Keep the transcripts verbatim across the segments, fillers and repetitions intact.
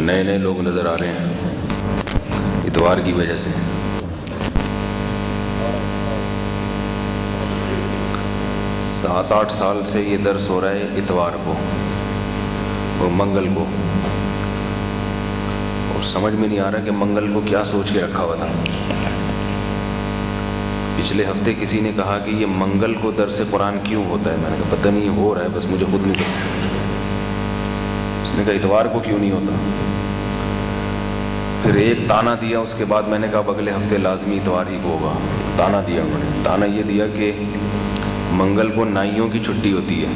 نئے نئے لوگ نظر آ رہے ہیں اتوار کی وجہ سے. سات آٹھ سال سے یہ درس ہو رہا ہے اتوار کو اور منگل کو, اور سمجھ میں نہیں آ رہا کہ منگل کو کیا سوچ کے رکھا ہوا تھا. پچھلے ہفتے کسی نے کہا کہ یہ منگل کو درس قرآن کیوں ہوتا ہے. میں نے کہا پتہ نہیں یہ ہو رہا ہے, بس مجھے خود نہیں پتا. اس نے کہا اتوار کو کیوں نہیں ہوتا. پھر ایک تانا دیا, اس کے بعد میں نے کہا اگلے ہفتے لازمی اتوار ہی کو ہوگا. تانا دیا انہوں نے. تانا یہ دیا کہ منگل کو نائیوں کی چھٹی ہوتی ہے,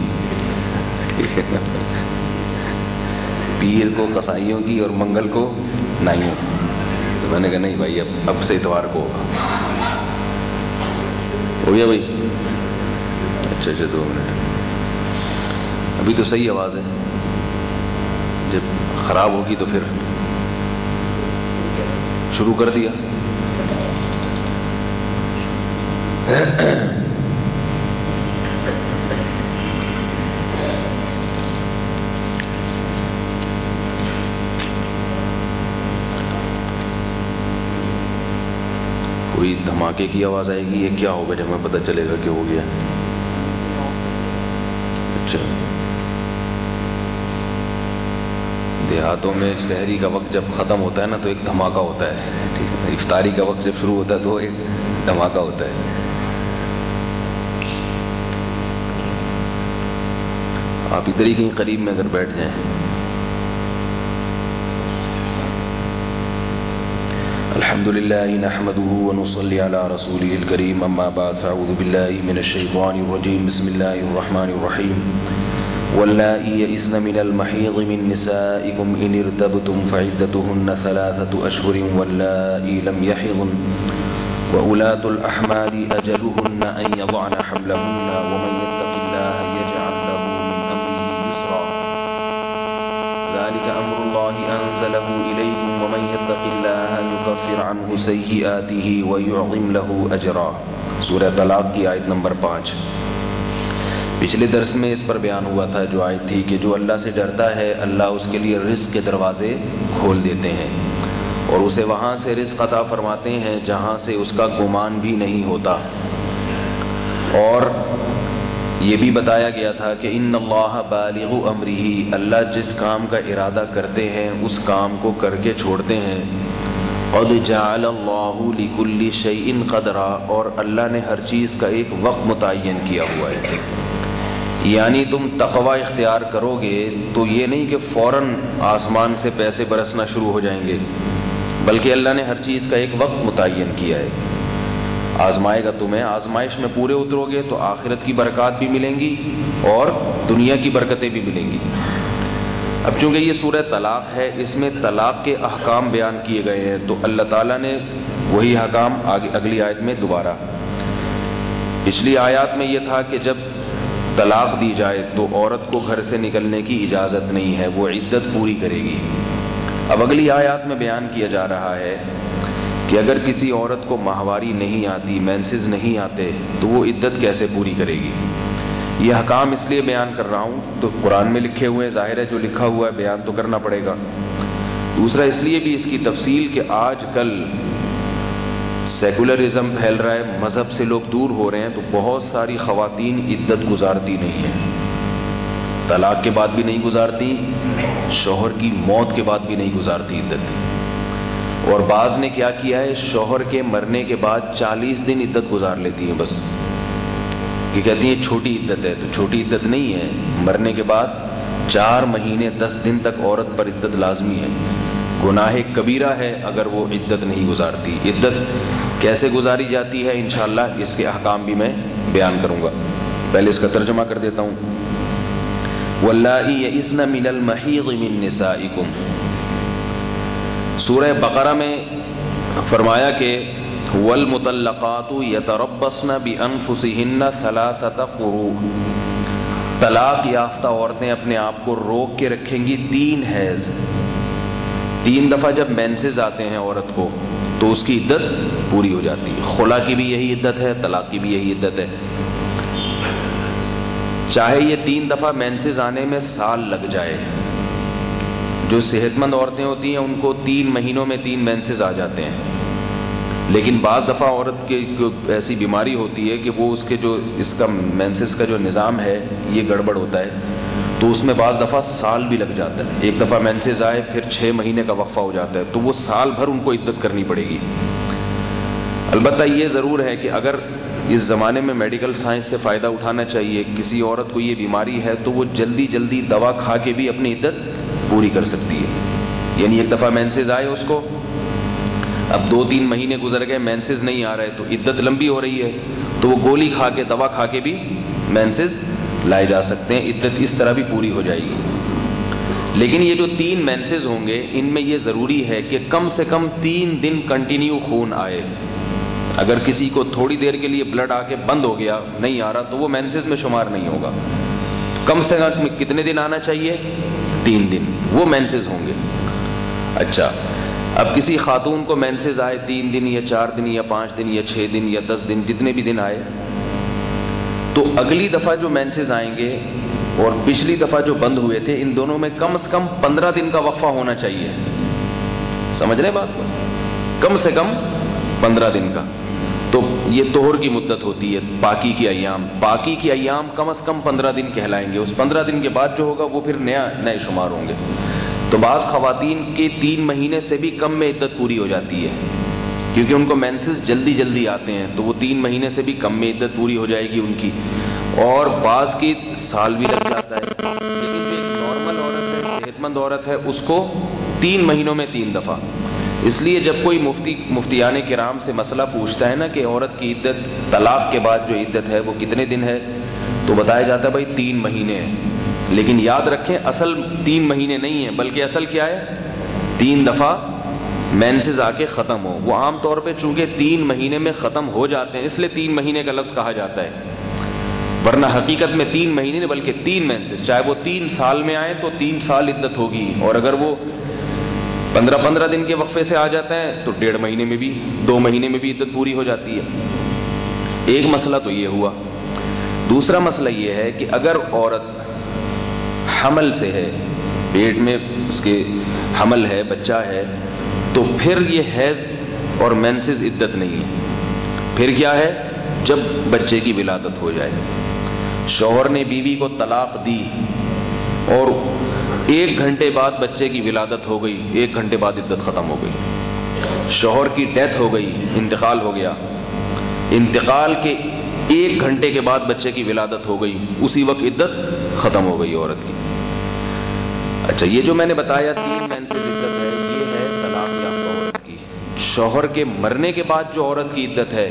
پیر کو قصائیوں کی اور منگل کو نائیوں کی. تو میں نے کہا نہیں بھائی, اب اب سے اتوار کو ہوگا. ہو گیا بھائی؟ اچھا اچھا دو منٹ. ابھی تو صحیح آواز ہے, جب خراب ہوگی تو پھر شروع کر دیا. کوئی دھماکے کی آواز آئے گی, یہ کیا ہوگا جب ہمیں پتہ چلے گا کہ ہو گیا؟ اچھا, دیہاتوں میں سحری کا وقت جب ختم ہوتا ہے نا تو ایک دھماکہ ہوتا ہے. ٹھیک ہے, افطاری کا وقت جب شروع ہوتا ہے تو ایک دھماکہ ہوتا ہے. آپ ادھر ہی کہیں قریب میں اگر بیٹھ جائیں. الحمد للہ نحمده ونصلي على رسوله الكريم, اما بعد فاعوذ باللہ من الشیطان الرجیم. بسم اللہ الرحمن الرحیم. واللائي يئسن من المحيض من نسائكم إن ارتبتم فعدتهن ثلاثة أشهر واللائي لم يحضن وأولاة الأحمال أجلهن أن يضعن حملهن ومن يتق الله يجعل له من أمره يسرا ذلك أمر الله أنزله إليكم ومن يتق الله يكفر عنه سيئاته ويعظم له أجرا. سورہ طلاق کی آیت نمبر پانچ. پچھلے درس میں اس پر بیان ہوا تھا جو آیت تھی کہ جو اللہ سے ڈرتا ہے اللہ اس کے لیے رزق کے دروازے کھول دیتے ہیں اور اسے وہاں سے رزق عطا فرماتے ہیں جہاں سے اس کا گمان بھی نہیں ہوتا. اور یہ بھی بتایا گیا تھا کہ ان اللہ بالغ امرہ, اللہ جس کام کا ارادہ کرتے ہیں اس کام کو کر کے چھوڑتے ہیں. قد جعل اللہ لکل شیء قدرا, اور اللہ نے ہر چیز کا ایک وقت متعین کیا ہوا ہے. یعنی تم تقوی اختیار کرو گے تو یہ نہیں کہ فوراً آسمان سے پیسے برسنا شروع ہو جائیں گے, بلکہ اللہ نے ہر چیز کا ایک وقت متعین کیا ہے. آزمائے گا تمہیں, آزمائش میں پورے اترو گے تو آخرت کی برکات بھی ملیں گی اور دنیا کی برکتیں بھی ملیں گی. اب چونکہ یہ سورہ طلاق ہے, اس میں طلاق کے احکام بیان کیے گئے ہیں, تو اللہ تعالیٰ نے وہی احکام آگے اگلی آیت میں دوبارہ. پچھلی آیات میں یہ تھا کہ جب طلاق دی جائے تو عورت کو گھر سے نکلنے کی اجازت نہیں ہے, وہ عدت پوری کرے گی. اب اگلی آیات میں بیان کیا جا رہا ہے کہ اگر کسی عورت کو ماہواری نہیں آتی, مینسز نہیں آتے, تو وہ عدت کیسے پوری کرے گی. یہ حکام اس لیے بیان کر رہا ہوں, تو قرآن میں لکھے ہوئے, ظاہر ہے جو لکھا ہوا ہے بیان تو کرنا پڑے گا. دوسرا اس لیے بھی اس کی تفصیل کہ آج کل سیکولرزم پھیل رہا ہے, مذہب سے لوگ دور ہو رہے ہیں, تو بہت ساری خواتین عدت گزارتی نہیں ہیں. طلاق کے بعد بھی نہیں گزارتی, شوہر کی موت کے بعد بھی نہیں گزارتی عدت. اور بعض نے کیا کیا ہے, شوہر کے مرنے کے بعد چالیس دن عدت گزار لیتی ہیں بس. یہ کہتی ہیں چھوٹی عدت ہے, تو چھوٹی عدت نہیں ہے. مرنے کے بعد چار مہینے دس دن تک عورت پر عدت لازمی ہے. گناہ کبیرہ ہے اگر وہ عدت نہیں گزارتی. عدت کیسے گزاری جاتی ہے انشاءاللہ اس کے احکام بھی میں بیان کروں گا. پہلے اس کا ترجمہ کر دیتا ہوں. واللائی یئسن من المحیض من نسائکم, سورہ بقرہ میں فرمایا کہ والمطلقات یتربصن بانفسہن ثلاثۃ قروء, طلاق یافتہ عورتیں اپنے آپ کو روک کے رکھیں گی تین حیض. تین دفعہ جب مینسز آتے ہیں عورت کو تو اس کی عدت پوری ہو جاتی ہے. خلا کی بھی یہی عدت ہے, طلاق کی بھی یہی عدت ہے. چاہے یہ تین دفعہ مینسز آنے میں سال لگ جائے, جو صحت مند عورتیں ہوتی ہیں ان کو تین مہینوں میں تین مینسز آ جاتے ہیں، لیکن بعض دفعہ عورت کی ایسی بیماری ہوتی ہے کہ وہ اس کے جو اس کا مینسز کا جو نظام ہے یہ گڑبڑ ہوتا ہے، تو اس میں بعض دفعہ سال بھی لگ جاتا ہے. ایک دفعہ مینسز آئے پھر چھ مہینے کا وقفہ ہو جاتا ہے، تو وہ سال بھر ان کو عدت کرنی پڑے گی. البتہ یہ ضرور ہے کہ اگر اس زمانے میں میڈیکل سائنس سے فائدہ اٹھانا چاہیے، کسی عورت کو یہ بیماری ہے تو وہ جلدی جلدی دوا کھا کے بھی اپنی عدت پوری کر سکتی ہے. یعنی ایک دفعہ مینسز آئے اس کو، اب دو تین مہینے گزر گئے مینسز نہیں آ رہے تو عدت لمبی ہو رہی ہے، تو وہ گولی کھا کے دوا کھا کے بھی مینسز لائے جا سکتے ہیں، عدت اس طرح بھی پوری ہو جائے گی. لیکن یہ جو تین مینسز ہوں گے ان میں یہ ضروری ہے کہ کم سے کم تین دن کنٹینیو خون آئے. اگر کسی کو تھوڑی دیر کے لیے بلڈ آ کے بند ہو گیا نہیں آ رہا تو وہ مینسز میں شمار نہیں ہوگا. کم سے کم کتنے دن آنا چاہیے؟ تین دن وہ مینسز ہوں گے. اچھا، اب کسی خاتون کو مینسز آئے تین دن یا چار دن یا پانچ دن یا چھ دن یا دس دن جتنے بھی دن آئے، تو اگلی دفعہ جو مینسز آئیں گے اور پچھلی دفعہ جو بند ہوئے تھے ان دونوں میں کم سے کم پندرہ دن کا وقفہ ہونا چاہیے. سمجھ رہے بات کو؟ کم سے کم پندرہ دن کا. تو یہ طہر کی مدت ہوتی ہے، پاکی کی ایام. پاکی کی ایام کم از کم پندرہ دن کہلائیں گے. اس پندرہ دن کے بعد جو ہوگا وہ پھر نیا نئے شمار ہوں گے. تو بعض خواتین کے تین مہینے سے بھی کم میں عدت پوری ہو جاتی ہے کیونکہ ان کو مینسز جلدی جلدی آتے ہیں، تو وہ تین مہینے سے بھی کم میں عدت پوری ہو جائے گی ان کی. اور بعض کی سال بھی لگ جاتا ہے. لیکن جو ایک نارمل عورت ہے، صحت مند عورت ہے، اس کو تین مہینوں میں تین دفعہ. اس لیے جب کوئی مفتی مفتیان کرام سے مسئلہ پوچھتا ہے نا کہ عورت کی عدت طلاق کے بعد جو عدت ہے وہ کتنے دن ہے، تو بتایا جاتا ہے بھائی تین مہینے ہیں. لیکن یاد رکھیں اصل تین مہینے نہیں ہیں، بلکہ اصل کیا ہے؟ تین دفعہ مینسز آ کے ختم ہو. وہ عام طور پہ چونکہ تین مہینے میں ختم ہو جاتے ہیں اس لیے تین مہینے کا لفظ کہا جاتا ہے، ورنہ حقیقت میں تین مہینے نہیں بلکہ تین مینسز. چاہے وہ تین سال میں آئے تو تین سال عدت ہوگی، اور اگر وہ پندرہ پندرہ دن کے وقفے سے آ جاتا ہے تو ڈیڑھ مہینے میں بھی دو مہینے میں بھی عدت پوری ہو جاتی ہے. ایک مسئلہ تو یہ ہوا. دوسرا مسئلہ یہ ہے کہ اگر عورت حمل سے ہے، پیٹ میں اس کے حمل ہے، بچہ ہے، تو پھر یہ حیض اور مینسز عدت نہیں ہے. پھر کیا ہے؟ جب بچے کی ولادت ہو جائے. شوہر نے بیوی کو طلاق دی اور ایک گھنٹے بعد بچے کی ولادت ہو گئی، ایک گھنٹے بعد عدت ختم ہو گئی. شوہر کی ڈیتھ ہو گئی، انتقال ہو گیا، انتقال کے ایک گھنٹے کے بعد بچے کی ولادت ہو گئی، اسی وقت عدت ختم ہو گئی عورت کی. اچھا، یہ جو میں نے بتایا تین مینسز عدت ہے، یہ ہے طلاق یافتہ عورت کی. شوہر کے مرنے کے بعد جو عورت کی عدت ہے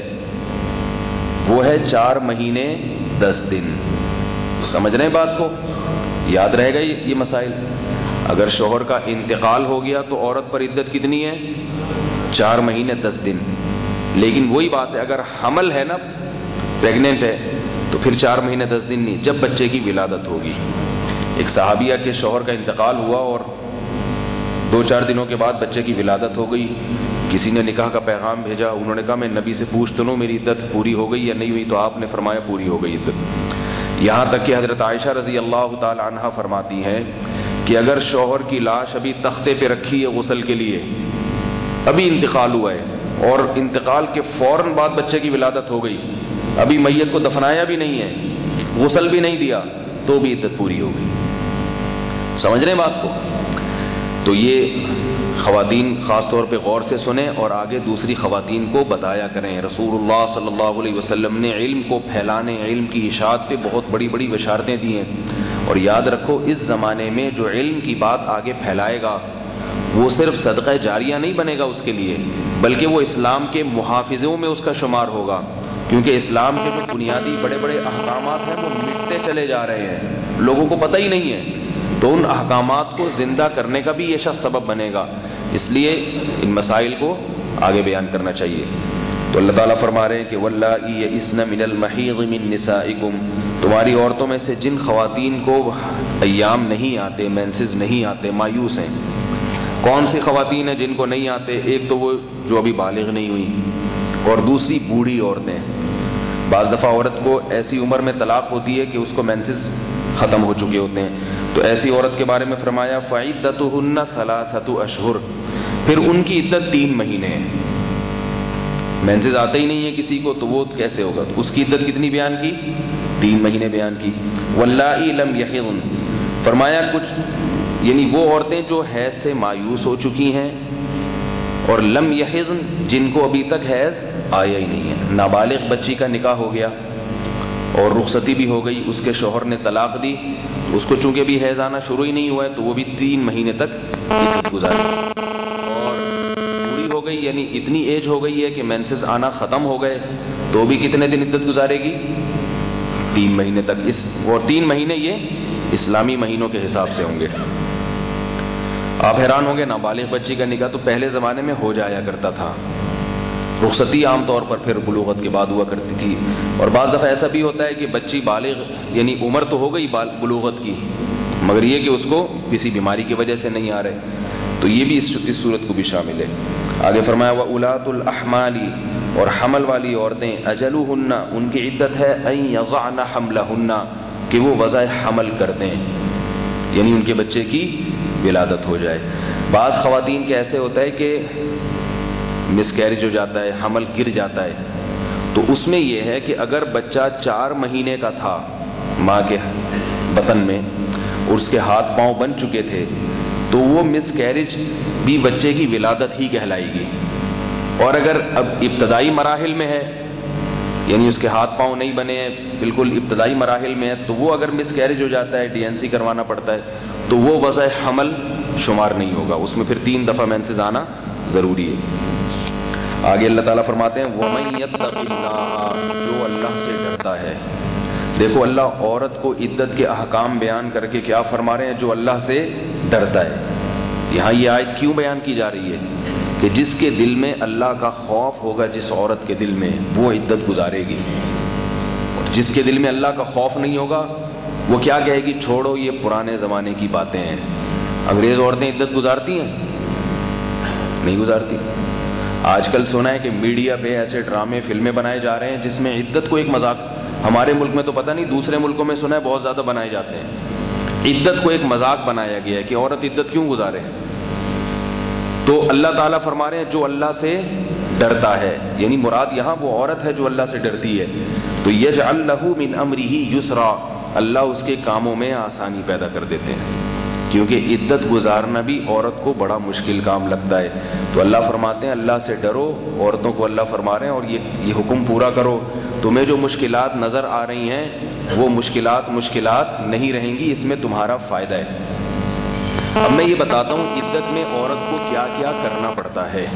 وہ ہے چار مہینے دس دن. سمجھ رہے ہیں بات کو؟ یاد رہے گا یہ مسائل. اگر شوہر کا انتقال ہو گیا تو عورت پر عدت کتنی ہے؟ چار مہینے دس دن. لیکن وہی بات ہے اگر حمل ہے نا، پریگننٹ ہے، تو پھر چار مہینے دس دن نہیں، جب بچے کی ولادت ہوگی. ایک صحابیہ کے شوہر کا انتقال ہوا اور دو چار دنوں کے بعد بچے کی ولادت ہو گئی. کسی نے نکاح کا پیغام بھیجا، انہوں نے کہا میں نبی سے پوچھ تو لوں میری عدت پوری ہو گئی یا نہیں ہوئی، تو آپ نے فرمایا پوری ہو گئی عدت. یہاں تک کہ حضرت عائشہ رضی اللہ تعالی عنہا فرماتی ہیں کہ اگر شوہر کی لاش ابھی تختے پہ رکھی ہے غسل کے لیے، ابھی انتقال ہوا ہے اور انتقال کے فوراً بعد بچے کی ولادت ہو گئی، ابھی میت کو دفنایا بھی نہیں ہے، غسل بھی نہیں دیا، تو بھی عدت پوری ہو گئی. سمجھ رہے ہیں بات کو؟ تو یہ خواتین خاص طور پہ غور سے سنیں اور آگے دوسری خواتین کو بتایا کریں. رسول اللہ صلی اللہ علیہ وسلم نے علم کو پھیلانے، علم کی اشاعت پہ بہت بڑی بڑی بشارتیں دی ہیں. اور یاد رکھو اس زمانے میں جو علم کی بات آگے پھیلائے گا وہ صرف صدقہ جاریہ نہیں بنے گا اس کے لیے، بلکہ وہ اسلام کے محافظوں میں اس کا شمار ہوگا. کیونکہ اسلام کے جو بنیادی بڑے بڑے احکامات ہیں وہ مٹتے چلے جا رہے ہیں، لوگوں کو پتہ ہی نہیں ہے. تو ان احکامات کو زندہ کرنے کا بھی یہ شخص سبب بنے گا. اس لیے ان مسائل کو آگے بیان کرنا چاہیے. تو اللہ تعالیٰ فرما رہے ہیں کہ واللائی یئسن من المحیض من نسائکم، تمہاری عورتوں میں سے جن خواتین کو ایام نہیں آتے، مینسز نہیں آتے، مایوس ہیں. کون سی خواتین ہیں جن کو نہیں آتے؟ ایک تو وہ جو ابھی بالغ نہیں ہوئی، اور دوسری بوڑھی عورتیں. بعض دفعہ عورت کو ایسی عمر میں طلاق ہوتی ہے کہ اس کو مینسز ختم ہو چکے ہوتے ہیں، تو ایسی عورت کے بارے میں فرمایا فعدتهن ثلاثه اشہر، پھر ان کی عدت تین مہینے ہیں. مینسز آتا ہی نہیں ہے کسی کو تو وہ کیسے ہوگا؟ تو اس کی عدت کتنی بیان کی؟ تین مہینے بیان کی. واللائی لم یحضن، فرمایا کچھ یعنی وہ عورتیں جو حیض سے مایوس ہو چکی ہیں، اور لم یحضن جن کو ابھی تک حیض آیا ہی نہیں ہے. نابالغ بچی کا نکاح ہو گیا اور رخصتی بھی ہو گئی، اس کے شوہر نے طلاق دی، اس کو چونکہ بھی حیض آنا شروع ہی نہیں ہوا ہے تو وہ بھی تین مہینے تک عدت گزاری، اور پوری ہو گئی یعنی اتنی ایج ہو گئی ہے کہ مینسز آنا ختم ہو گئے تو بھی کتنے دن عدت گزارے گی؟ تین مہینے تک. اس اور تین مہینے یہ اسلامی مہینوں کے حساب سے ہوں گے. آپ حیران ہوں گے، نابالغ بچی کا نکاح تو پہلے زمانے میں ہو جایا کرتا تھا، رخصتی عام طور پر پھر بلوغت کے بعد ہوا کرتی تھی، اور بعض دفعہ ایسا بھی ہوتا ہے کہ بچی بالغ یعنی عمر تو ہو گئی بلوغت کی مگر یہ کہ اس کو کسی بیماری کی وجہ سے نہیں آ رہے، تو یہ بھی اس صورت کو بھی شامل ہے. آگے فرمایا وَأُولَاتُ الْأَحْمَالِ، اور حمل والی عورتیں اجلہن ان کی عدت ہے ان یضعن حملہن کہ وہ وضع حمل کر دیں، یعنی ان کے بچے کی ولادت ہو جائے. بعض خواتین کے ایسے ہوتا ہے کہ مس کیریج ہو جاتا ہے، حمل گر جاتا ہے، تو اس میں یہ ہے کہ اگر بچہ چار مہینے کا تھا ماں کے بطن میں اور اس کے ہاتھ پاؤں بن چکے تھے تو وہ مس کیریج بھی بچے کی ولادت ہی کہلائے گی. اور اگر اب ابتدائی مراحل میں ہے یعنی اس کے ہاتھ پاؤں نہیں بنے ہیں، بالکل ابتدائی مراحل میں ہے، تو وہ اگر مس کیریج ہو جاتا ہے، ڈی این سی کروانا پڑتا ہے، تو وہ وضع حمل شمار نہیں ہوگا، اس میں پھر تین دفعہ مینسز آنا ضروری ہے. آگے اللہ تعالیٰ فرماتے ہیں وَمَن يَتَّقِ اللَّهَ، جو اللہ سے ڈرتا ہے. دیکھو اللہ عورت کو عدت کے احکام بیان کر کے کیا فرما رہے ہیں؟ جو اللہ سے ڈرتا ہے. یہاں یہ آیت کیوں بیان کی جا رہی ہے؟ کہ جس کے دل میں اللہ کا خوف ہوگا، جس عورت کے دل میں، وہ عدت گزارے گی. اور جس کے دل میں اللہ کا خوف نہیں ہوگا وہ کیا کہے گی؟ چھوڑو یہ پرانے زمانے کی باتیں ہیں. انگریز عورتیں عدت گزارتی ہیں؟ نہیں گزارتی. آج کل سنا ہے کہ میڈیا پہ ایسے ڈرامے فلمیں بنائے جا رہے ہیں جس میں عدت کو ایک مذاق، ہمارے ملک میں تو پتہ نہیں، دوسرے ملکوں میں سنا ہے بہت زیادہ بنائے جاتے ہیں. عدت کو ایک مذاق بنایا گیا ہے کہ عورت عدت کیوں گزارے. تو اللہ تعالیٰ فرما رہے ہیں جو اللہ سے ڈرتا ہے، یعنی مراد یہاں وہ عورت ہے جو اللہ سے ڈرتی ہے، تو یجعل لہ من امرہ یسرا، اللہ اس کے کاموں میں آسانی پیدا کر دیتے ہیں. کیونکہ عدت گزارنا بھی عورت کو بڑا مشکل کام لگتا ہے، تو اللہ فرماتے ہیں اللہ سے ڈرو. عورتوں کو اللہ فرما رہے ہیں اور یہ یہ حکم پورا کرو. تمہیں جو مشکلات نظر آ رہی ہیں وہ مشکلات مشکلات نہیں رہیں گی، اس میں تمہارا فائدہ ہے. اب میں یہ بتاتا ہوں عدت میں عورت کو کیا کیا کرنا پڑتا ہے.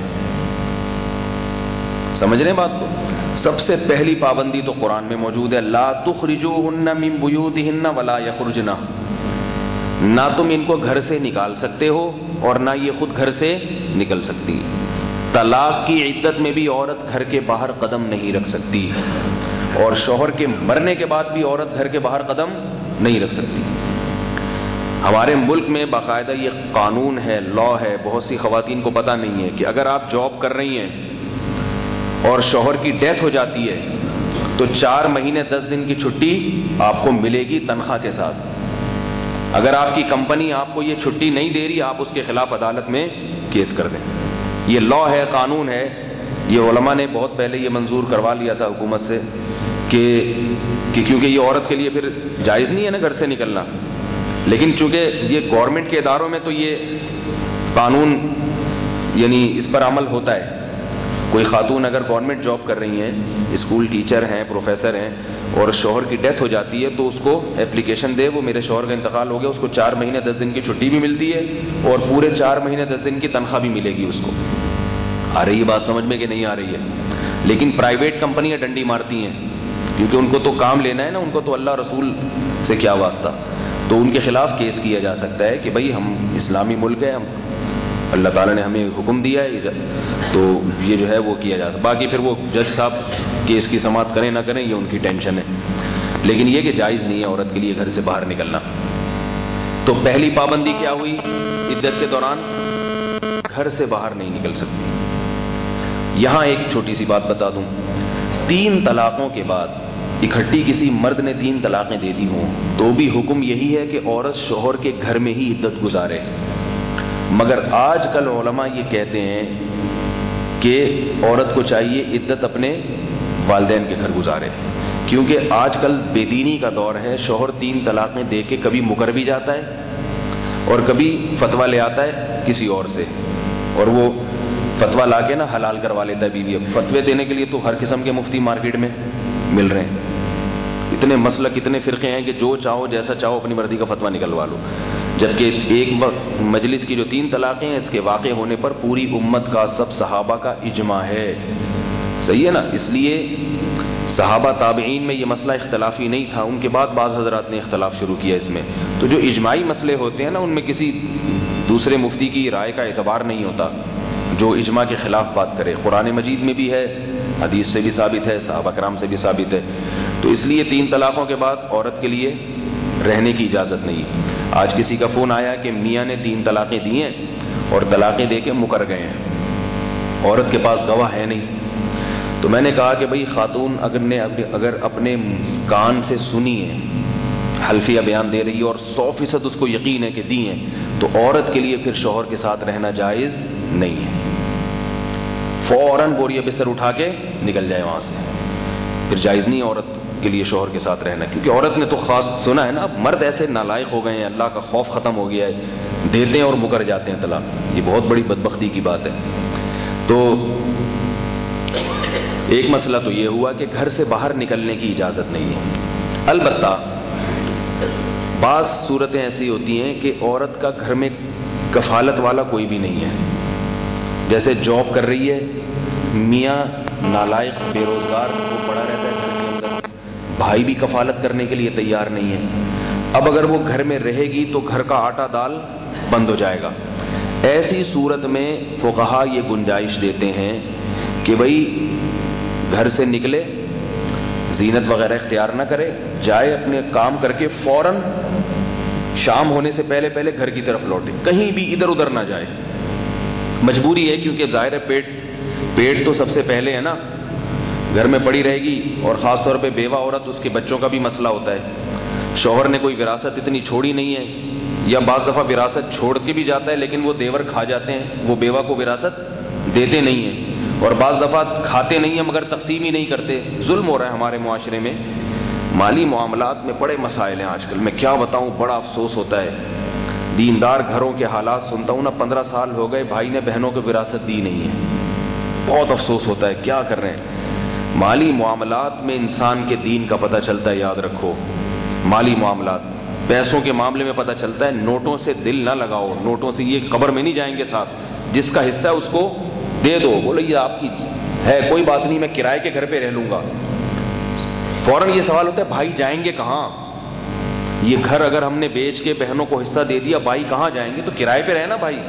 سمجھ رہے ہیں بات کو؟ سب سے پہلی پابندی تو قرآن میں موجود ہے، لا تخرجوہن من بیوتہن ولا یخرجن، نہ تم ان کو گھر سے نکال سکتے ہو اور نہ یہ خود گھر سے نکل سکتی. طلاق کی عدت میں بھی عورت گھر کے باہر قدم نہیں رکھ سکتی، اور شوہر کے مرنے کے بعد بھی عورت گھر کے باہر قدم نہیں رکھ سکتی. ہمارے ملک میں باقاعدہ یہ قانون ہے، لا ہے، بہت سی خواتین کو پتہ نہیں ہے کہ اگر آپ جاب کر رہی ہیں اور شوہر کی ڈیتھ ہو جاتی ہے تو چار مہینے دس دن کی چھٹی آپ کو ملے گی تنخواہ کے ساتھ. اگر آپ کی کمپنی آپ کو یہ چھٹی نہیں دے رہی، آپ اس کے خلاف عدالت میں کیس کر دیں. یہ لا ہے، قانون ہے. یہ علماء نے بہت پہلے یہ منظور کروا لیا تھا حکومت سے کہ, کہ کیونکہ یہ عورت کے لیے پھر جائز نہیں ہے نا گھر سے نکلنا، لیکن چونکہ یہ گورنمنٹ کے اداروں میں تو یہ قانون یعنی اس پر عمل ہوتا ہے. کوئی خاتون اگر گورنمنٹ جاب کر رہی ہیں، اسکول ٹیچر ہیں، پروفیسر ہیں، اور شوہر کی ڈیتھ ہو جاتی ہے تو اس کو اپلیکیشن دے وہ میرے شوہر کا انتقال ہو گیا، اس کو چار مہینے دس دن کی چھٹی بھی ملتی ہے اور پورے چار مہینے دس دن کی تنخواہ بھی ملے گی اس کو. آ رہی ہے بات سمجھ میں کہ نہیں آ رہی ہے؟ لیکن پرائیویٹ کمپنیاں ڈنڈی مارتی ہیں کیونکہ ان کو تو کام لینا ہے نا، ان کو تو اللہ رسول سے کیا واسطہ. تو ان کے خلاف کیس کیا جا سکتا ہے کہ بھائی ہم اسلامی ملک ہے، ہم اللہ تعالیٰ نے ہمیں حکم دیا ہے، تو یہ جو ہے وہ کیا جا سکتا. باقی پھر وہ جج صاحب کیس کی سماعت کریں نہ کریں یہ ان کی ٹینشن ہے، لیکن یہ کہ جائز نہیں ہے عورت کے لیے گھر سے باہر نکلنا. تو پہلی پابندی کیا ہوئی عدت کے دوران؟ گھر سے باہر نہیں نکل سکتی. یہاں ایک چھوٹی سی بات بتا دوں، تین طلاقوں کے بعد اکٹھی کسی مرد نے تین طلاقیں دے دی ہوں تو بھی حکم یہی ہے کہ عورت شوہر کے گھر میں ہی عدت گزارے، مگر آج کل علماء یہ کہتے ہیں کہ عورت کو چاہیے عدت اپنے والدین کے گھر گزارے، کیونکہ آج کل بے دینی کا دور ہے، شوہر تین طلاقیں دے کے کبھی مکر بھی جاتا ہے اور کبھی فتویٰ لے آتا ہے کسی اور سے، اور وہ فتویٰ لا کے نا حلال کروا لیتا ہے بیوی۔ اب فتوے دینے کے لیے تو ہر قسم کے مفتی مارکیٹ میں مل رہے ہیں، اتنے مسلک اتنے فرقے ہیں کہ جو چاہو جیسا چاہو اپنی مرضی کا فتویٰ نکلوا لو، جبکہ ایک مجلس کی جو تین طلاقیں ہیں اس کے واقع ہونے پر پوری امت کا، سب صحابہ کا اجماع ہے، صحیح ہے نا؟ اس لیے صحابہ تابعین میں یہ مسئلہ اختلافی نہیں تھا، ان کے بعد بعض حضرات نے اختلاف شروع کیا اس میں، تو جو اجماعی مسئلے ہوتے ہیں نا ان میں کسی دوسرے مفتی کی رائے کا اعتبار نہیں ہوتا جو اجماع کے خلاف بات کرے۔ قرآن مجید میں بھی ہے، حدیث سے بھی ثابت ہے، صحابہ کرام سے بھی ثابت ہے، تو اس لیے تین طلاقوں کے بعد عورت کے لیے رہنے کی اجازت نہیں۔ آج کسی کا فون آیا کہ میاں نے تین طلاقیں دی ہیں اور طلاقیں دے کے مکر گئے ہیں، عورت کے پاس گواہ ہے نہیں، تو میں نے کہا کہ بھئی خاتون اگر نے اگر اپنے کان سے سنی ہے حلفیہ بیان دے رہی ہے اور سو فیصد اس کو یقین ہے کہ دی ہیں، تو عورت کے لیے پھر شوہر کے ساتھ رہنا جائز نہیں ہے، فوراً بوریہ بستر اٹھا کے نکل جائے وہاں سے، پھر جائز نہیں عورت کے لیے شوہر کے ساتھ رہنا، کیونکہ عورت نے تو خاص سنا ہے نا، اب مرد ایسے نالائق ہو گئے ہیں، اللہ کا خوف ختم ہو گیا ہے، دیتے ہیں اور مکر جاتے ہیں طلاق، یہ بہت بڑی بدبختی کی بات ہے۔ تو ایک مسئلہ تو یہ ہوا کہ گھر سے باہر نکلنے کی اجازت نہیں ہے، البتہ بعض صورتیں ایسی ہوتی ہیں کہ عورت کا گھر میں کفالت والا کوئی بھی نہیں ہے، جیسے جاب کر رہی ہے، میاں نالائق بے روزگار وہ پڑا رہتا ہے گھر کے اندر، بھائی بھی کفالت کرنے کے لیے تیار نہیں ہے، اب اگر وہ گھر میں رہے گی تو گھر کا آٹا دال بند ہو جائے گا۔ ایسی صورت میں فقہا یہ گنجائش دیتے ہیں کہ بھئی گھر سے نکلے، زینت وغیرہ اختیار نہ کرے، جائے اپنے کام کر کے فوراً شام ہونے سے پہلے پہلے گھر کی طرف لوٹے، کہیں بھی ادھر ادھر نہ جائے، مجبوری ہے کیونکہ ظاہر ہے پیٹ پیٹ تو سب سے پہلے ہے نا، گھر میں پڑی رہے گی، اور خاص طور پہ بیوہ عورت، اس کے بچوں کا بھی مسئلہ ہوتا ہے، شوہر نے کوئی وراثت اتنی چھوڑی نہیں ہے، یا بعض دفعہ وراثت چھوڑ کے بھی جاتا ہے لیکن وہ دیور کھا جاتے ہیں، وہ بیوہ کو وراثت دیتے نہیں ہیں، اور بعض دفعہ کھاتے نہیں ہیں مگر تقسیم ہی نہیں کرتے، ظلم ہو رہا ہے ہمارے معاشرے میں، مالی معاملات میں بڑے مسائل ہیں آج کل، میں کیا بتاؤں، بڑا افسوس ہوتا ہے، دیندار گھروں کے حالات سنتا ہوں نا، پندرہ سال ہو گئے بھائی نے بہنوں کو وراثت دی نہیں ہے، بہت افسوس ہوتا ہے، کیا کر رہے ہیں؟ مالی معاملات میں انسان کے دین کا پتہ چلتا ہے، یاد رکھو، مالی معاملات، پیسوں کے معاملے میں پتہ چلتا ہے، نوٹوں سے دل نہ لگاؤ، نوٹوں سے یہ قبر میں نہیں جائیں گے ساتھ، جس کا حصہ ہے اس کو دے دو، بولو یہ آپ کی ہے، کوئی بات نہیں، میں کرائے کے گھر پہ رہ لوں گا، فوراً یہ سوال ہوتا ہے بھائی جائیں گے کہاں؟ یہ گھر اگر ہم نے بیچ کے بہنوں کو حصہ دے دیا، بھائی کہاں جائیں گے؟ تو کرائے پہ رہنا بھائی،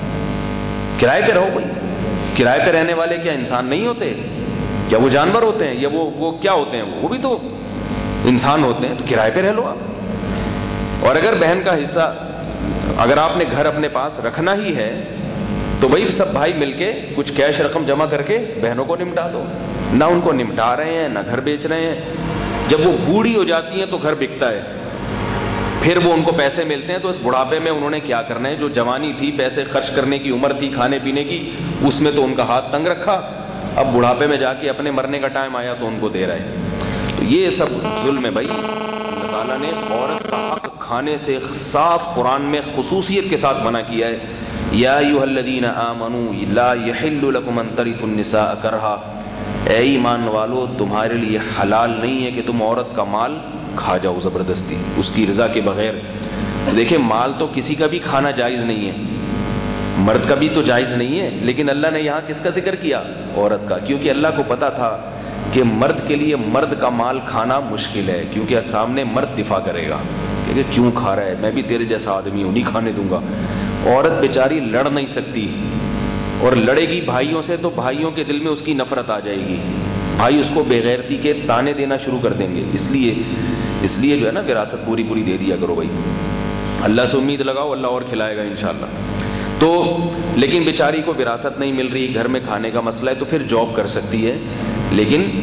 کرائے پہ رہو بھائی، کرائے پہ رہنے والے کیا انسان نہیں ہوتے؟ کیا وہ جانور ہوتے ہیں؟ یا وہ وہ کیا ہوتے ہیں؟ وہ بھی تو انسان ہوتے ہیں، تو کرائے پہ رہ لو آپ۔ اور اگر بہن کا حصہ اگر آپ نے گھر اپنے پاس رکھنا ہی ہے تو بھائی سب بھائی مل کے کچھ کیش رقم جمع کر کے بہنوں کو نمٹا دو، نہ ان کو نمٹا رہے ہیں نہ گھر بیچ رہے ہیں، جب وہ بوڑھی ہو جاتی ہیں تو گھر بکتا ہے، پھر وہ ان کو پیسے ملتے ہیں، تو اس بڑھاپے میں انہوں نے کیا کرنا ہے؟ جو جوانی تھی، پیسے خرچ کرنے کی عمر تھی، کھانے پینے کی، اس میں تو ان کا ہاتھ تنگ رکھا، اب بڑھاپے میں جا کے اپنے مرنے کا ٹائم آیا تو ان کو دے رہے، تو یہ سب ظلم ہے بھائی۔ اللہ تعالیٰ نے عورت کا حق کھانے سے صاف قرآن میں خصوصیت کے ساتھ منع کیا ہے، یا ایھا الذین آمنوا لا یحل لکم ان ترثوا النساء کرہا، اے ایمان والو تمہارے لیے حلال نہیں ہے کہ تم عورت کا مال کھا جاؤ زبردستی، اس کی رضا کے بغیر۔ دیکھیں مال تو کسی کا بھی کھانا جائز نہیں ہے، مرد کا بھی تو جائز نہیں ہے، لیکن اللہ نے یہاں کس کا ذکر کیا؟ عورت کا، کیونکہ اللہ کو پتا تھا کہ مرد کے لیے مرد کا مال کھانا مشکل ہے، کیونکہ سامنے مرد دفاع کرے گا کہ کیوں کھا رہا ہے، میں بھی تیرے جیسا آدمی ہوں، نہیں کھانے دوں گا۔ عورت بیچاری لڑ نہیں سکتی، اور لڑے گی بھائیوں سے تو بھائیوں کے دل میں اس کی نفرت آ جائے گی، بھائی اس کو بے غیرتی کے تانے دینا شروع کر دیں گے، اس لیے اس لیے جو ہے نا وراثت پوری پوری دے دیا کرو بھائی، اللہ سے امید لگاؤ، اللہ اور کھلائے گا انشاءاللہ۔ تو لیکن بیچاری کو وراثت نہیں مل رہی، گھر میں کھانے کا مسئلہ ہے، تو پھر جاب کر سکتی ہے، لیکن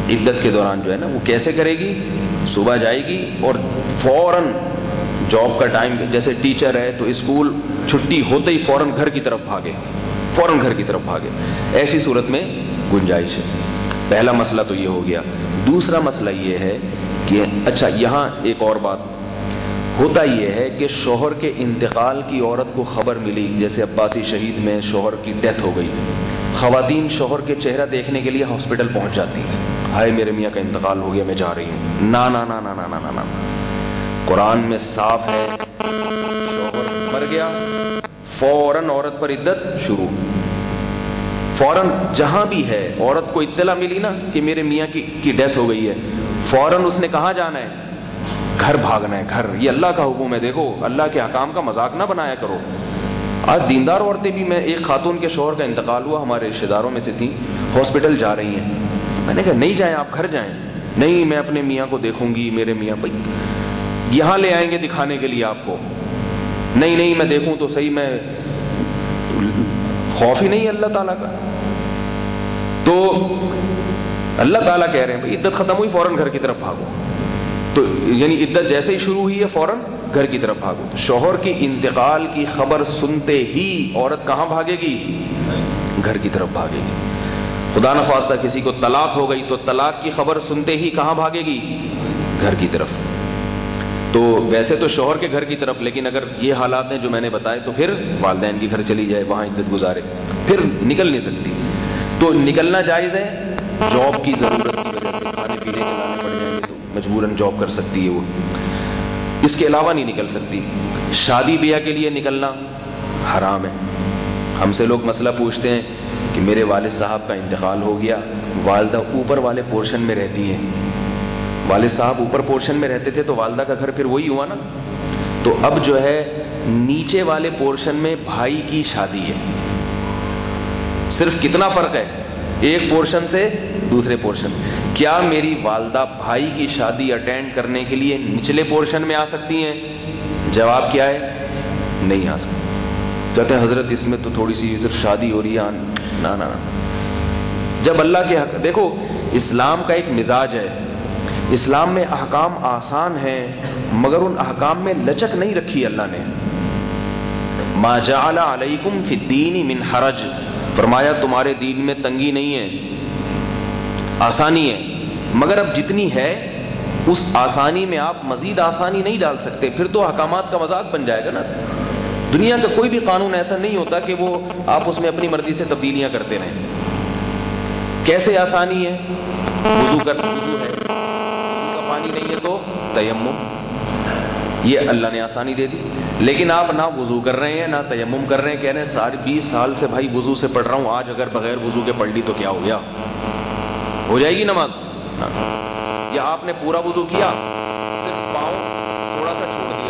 عدت کے دوران جو ہے نا وہ کیسے کرے گی؟ صبح جائے گی اور فوراً جاب کا ٹائم، جیسے ٹیچر ہے تو اسکول چھٹی ہوتے ہی فوراً گھر کی طرف بھاگے، فوراً گھر کی طرف بھاگے. ایسی صورت میں گنجائش ہے. پہلا مسئلہ تو یہ ہو گیا. دوسرا مسئلہ یہ ہے کہ اچھا یہاں ایک اور بات ہوتا یہ ہے کہ شوہر کے انتقال کی عورت کو خبر ملی، جیسے عباسی شہید میں شوہر کی ڈیتھ ہو گئی، خواتین شوہر کے چہرہ دیکھنے کے لیے ہاسپٹل پہنچ جاتی ہیں، ہائے میرے میاں کا انتقال ہو گیا میں جا رہی ہوں. نا نا نا نا نا نا نا قرآن میں صاف ہے، شوہر مر گیا فوراً عورت پر عدت شروع. فوراً جہاں بھی ہے عورت کو اطلاع ملی نا کہ میرے میاں کی کی ڈیتھ ہو گئی ہے، فوراً اس نے کہاں جانا ہے؟ گھر بھاگنا ہے، گھر. یہ اللہ کا حکم ہے. دیکھو اللہ کے احکام کا مذاق نہ بنایا کرو. آج دیندار عورتیں بھی، میں ایک خاتون کے شوہر کا انتقال ہوا، ہمارے رشتے داروں میں سے تھیں، ہاسپٹل جا رہی ہیں. میں نے کہا نہیں جائیں، آپ گھر جائیں. نہیں میں اپنے میاں کو دیکھوں گی، میرے میاں بھائی یہاں لے آئیں گے دکھانے کے لیے آپ کو. نہیں نہیں میں دیکھوں تو صحیح، میں خوف ہی نہیں اللہ تعالیٰ کا. تو اللہ تعالیٰ کہہ رہے ہیں بھائی عدت ختم ہوئی فوراً گھر کی طرف بھاگو. تو یعنی عدت جیسے ہی شروع ہوئی ہے فوراً گھر کی طرف بھاگو. شوہر کی انتقال کی خبر سنتے ہی عورت کہاں بھاگے گی؟ گھر کی طرف بھاگے گی. خدا نخواستہ کسی کو طلاق ہو گئی تو طلاق کی خبر سنتے ہی کہاں بھاگے گی؟ گھر کی طرف. تو ویسے تو شوہر کے گھر کی طرف، لیکن اگر یہ حالات ہیں جو میں نے بتائے تو پھر والدین کے گھر چلی جائے، وہاں عدت گزارے، پھر نکل نہیں سکتی. تو نکلنا جائز ہے، جاب کی ضرورت کی وجہ سے کھانے پینے کے لانے پڑ جائیں گے تو مجبوراً جاب کر سکتی ہے وہ، اس کے علاوہ نہیں نکل سکتی. شادی بیاہ کے لیے نکلنا حرام ہے. ہم سے لوگ مسئلہ پوچھتے ہیں کہ میرے والد صاحب کا انتقال ہو گیا، والدہ اوپر والے پورشن میں رہتی ہیں. والد صاحب اوپر پورشن میں رہتے تھے تو والدہ کا گھر پھر وہی ہوا نا. تو اب جو ہے نیچے والے پورشن میں بھائی کی شادی ہے. صرف کتنا فرق ہے ایک پورشن سے دوسرے پورشن؟ کیا میری والدہ بھائی کی شادی اٹینڈ کرنے کے لیے نچلے پورشن میں آ سکتی ہیں؟ جواب کیا ہے؟ نہیں آ سکتی. کہتے ہیں حضرت اس میں تو تھوڑی سی صرف شادی ہو رہی ہے. نا نا جب اللہ کے حق، دیکھو اسلام کا ایک مزاج ہے، اسلام میں احکام آسان ہیں مگر ان احکام میں لچک نہیں رکھی اللہ نے. ما جعل علیکم فی الدین من حرج، فرمایا تمہارے دین میں تنگی نہیں ہے، آسانی ہے. مگر اب جتنی ہے اس آسانی میں آپ مزید آسانی نہیں ڈال سکتے، پھر تو احکامات کا مذاق بن جائے گا نا. دنیا کا کوئی بھی قانون ایسا نہیں ہوتا کہ وہ آپ اس میں اپنی مرضی سے تبدیلیاں کرتے رہیں. کیسے آسانی ہے؟ وضو کر وضو ہے، وضو کا پانی نہیں ہے تو تیمم، یہ اللہ نے آسانی دے دی. لیکن آپ نہ وضو کر رہے ہیں نہ تیمم کر رہے ہیں، کہہ رہے ہیں سارے بیس سال سے بھائی وضو سے پڑھ رہا ہوں، آج اگر بغیر وضو کے پڑھ لی تو کیا ہو گیا؟ ہو جائے گی نماز؟ یا آپ نے پورا وضو کیا، صرف پاؤں تھوڑا سا چھوڑ دیا،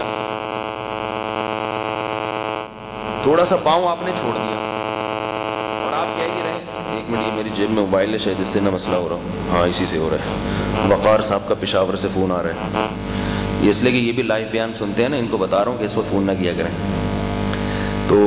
تھوڑا سا پاؤں آپ نے چھوڑ دیا اور آپ کہہ ہی رہے ہیں ایک منٹ یہ میری جیب میں موبائل ہے شاید اس سے نہ مسئلہ ہو رہا. ہاں اسی سے ہو رہا ہے. وقار صاحب کا پشاور سے فون آ رہا ہے، یہ اس لیے کہ یہ بھی لائیو بیان سنتے ہیں نا، ان کو بتا رہا ہوں کہ اس وقت فون نہ کیا کریں. تو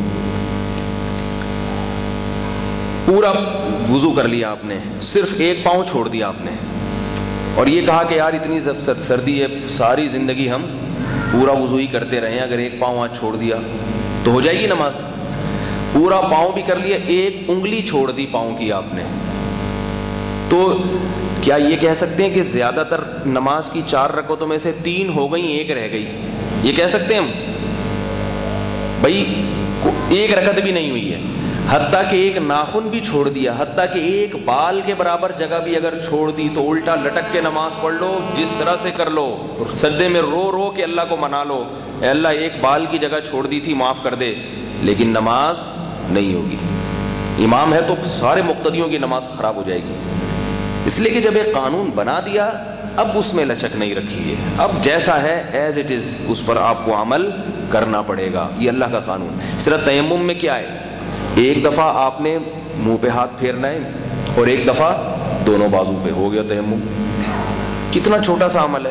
پورا وضو کر لیا آپ نے، صرف ایک پاؤں چھوڑ دیا آپ نے، اور یہ کہا کہ یار اتنی سردی ہے ساری زندگی ہم پورا وضو ہی کرتے رہے ہیں، اگر ایک پاؤں آج چھوڑ دیا تو ہو جائے گی نماز؟ پورا پاؤں بھی کر لیا، ایک انگلی چھوڑ دی پاؤں کی آپ نے، تو کیا یہ کہہ سکتے ہیں کہ زیادہ تر نماز کی چار رکعتوں میں سے تین ہو گئی ایک رہ گئی؟ یہ کہہ سکتے ہیں ہم؟ بھائی ایک رکعت بھی نہیں ہوئی ہے، حتیٰ کہ ایک ناخن بھی چھوڑ دیا، حتیٰ کہ ایک بال کے برابر جگہ بھی اگر چھوڑ دی تو الٹا لٹک کے نماز پڑھ لو، جس طرح سے کر لو، سجدے میں رو رو کے اللہ کو منا لو، اے اللہ ایک بال کی جگہ چھوڑ دی تھی معاف کر دے، لیکن نماز نہیں ہوگی. امام ہے تو سارے مقتدیوں کی نماز خراب ہو جائے گی. اس لیے کہ جب ایک قانون بنا دیا اب اس میں لچک نہیں رکھی ہے، اب جیسا ہے ایز اٹ از اس پر آپ کو عمل کرنا پڑے گا، یہ اللہ کا قانون. اس طرح تیمم میں کیا ہے، ایک دفعہ آپ نے منہ پہ ہاتھ پھیرنا ہے اور ایک دفعہ دونوں بازو پہ، ہو گیا تیمم. کتنا چھوٹا سا عمل ہے.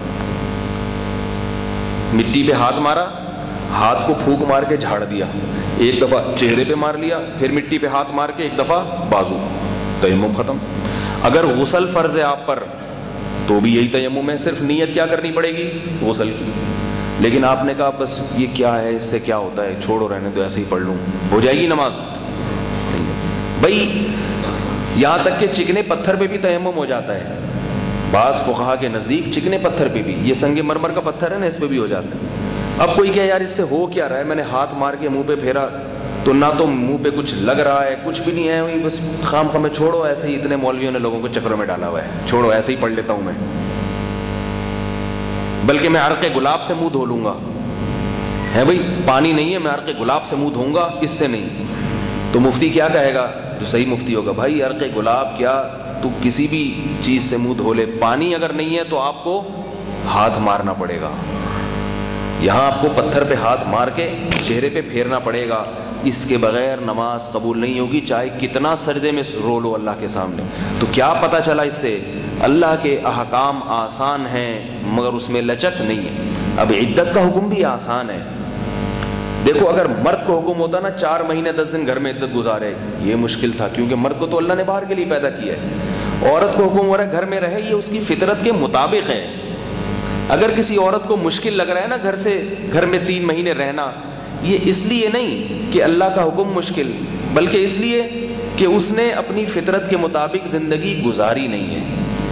مٹی پہ ہاتھ مارا، ہاتھ کو پھونک مار کے جھاڑ دیا، ایک دفعہ چہرے پہ مار لیا، پھر مٹی پہ ہاتھ مار کے ایک دفعہ بازو، تیمم ختم. اگر غسل فرض ہے آپ پر تو بھی یہی تیمم ہے، صرف نیت کیا کرنی پڑے گی؟ غسل کی. لیکن آپ نے کہا بس یہ کیا ہے، اس سے کیا ہوتا ہے، چھوڑو رہنے تو ایسے ہی پڑھ لوں، ہو جائے گی نماز؟ بھائی یہاں تک کہ چکنے پتھر پہ بھی تیمم ہو جاتا ہے. بعض فقہا کے نزدیک چکنے پتھر پہ بھی، یہ سنگ مرمر کا پتھر ہے نا، اس پہ بھی ہو جاتا ہے. اب کوئی کہ یار اس سے ہو کیا رہا ہے، میں نے ہاتھ مار کے منہ پہ پھیرا تو نہ تو منہ پہ کچھ لگ رہا ہے، کچھ بھی نہیں ہے، وہی بس خام خام میں چھوڑو ایسے ہی. اتنے مولویوں نے لوگوں کو چکروں میں ڈالا ہوا ہے، چھوڑو ایسے ہی پڑھ لیتا ہوں میں، بلکہ میں عرق گلاب سے منہ دھو لوں گا. ہے بھائی پانی نہیں ہے، میں عرق گلاب سے منہ دھوں گا، اس سے نہیں. تو مفتی کیا کہے گا؟ جو صحیح مفتی ہوگا، بھائی عرق گلاب کیا، تو کسی بھی چیز سے منہ دھو لے، پانی اگر نہیں ہے تو آپ کو ہاتھ مارنا پڑے گا. یہاں آپ کو پتھر پہ ہاتھ مار کے چہرے پہ پھیرنا پڑے گا. اس کے بغیر نماز قبول نہیں ہوگی، چاہے کتنا سجدے میں رو لو اللہ کے سامنے. تو کیا پتہ چلا اس سے؟ اللہ کے احکام آسان ہیں مگر اس میں لچک نہیں ہے. اب عدت کا حکم بھی آسان ہے. دیکھو اگر مرد کو حکم ہوتا نا چار مہینے دس دن گھر میں عدت گزارے، یہ مشکل تھا کیونکہ مرد کو تو اللہ نے باہر کے لیے پیدا کیا ہے. عورت کو حکم ہو رہا ہے گھر میں رہے، یہ اس کی فطرت کے مطابق ہے. اگر کسی عورت کو مشکل لگ رہا ہے نا گھر سے گھر میں تین مہینے رہنا، یہ اس لیے نہیں کہ اللہ کا حکم مشکل، بلکہ اس لیے کہ اس نے اپنی فطرت کے مطابق زندگی گزاری نہیں ہے.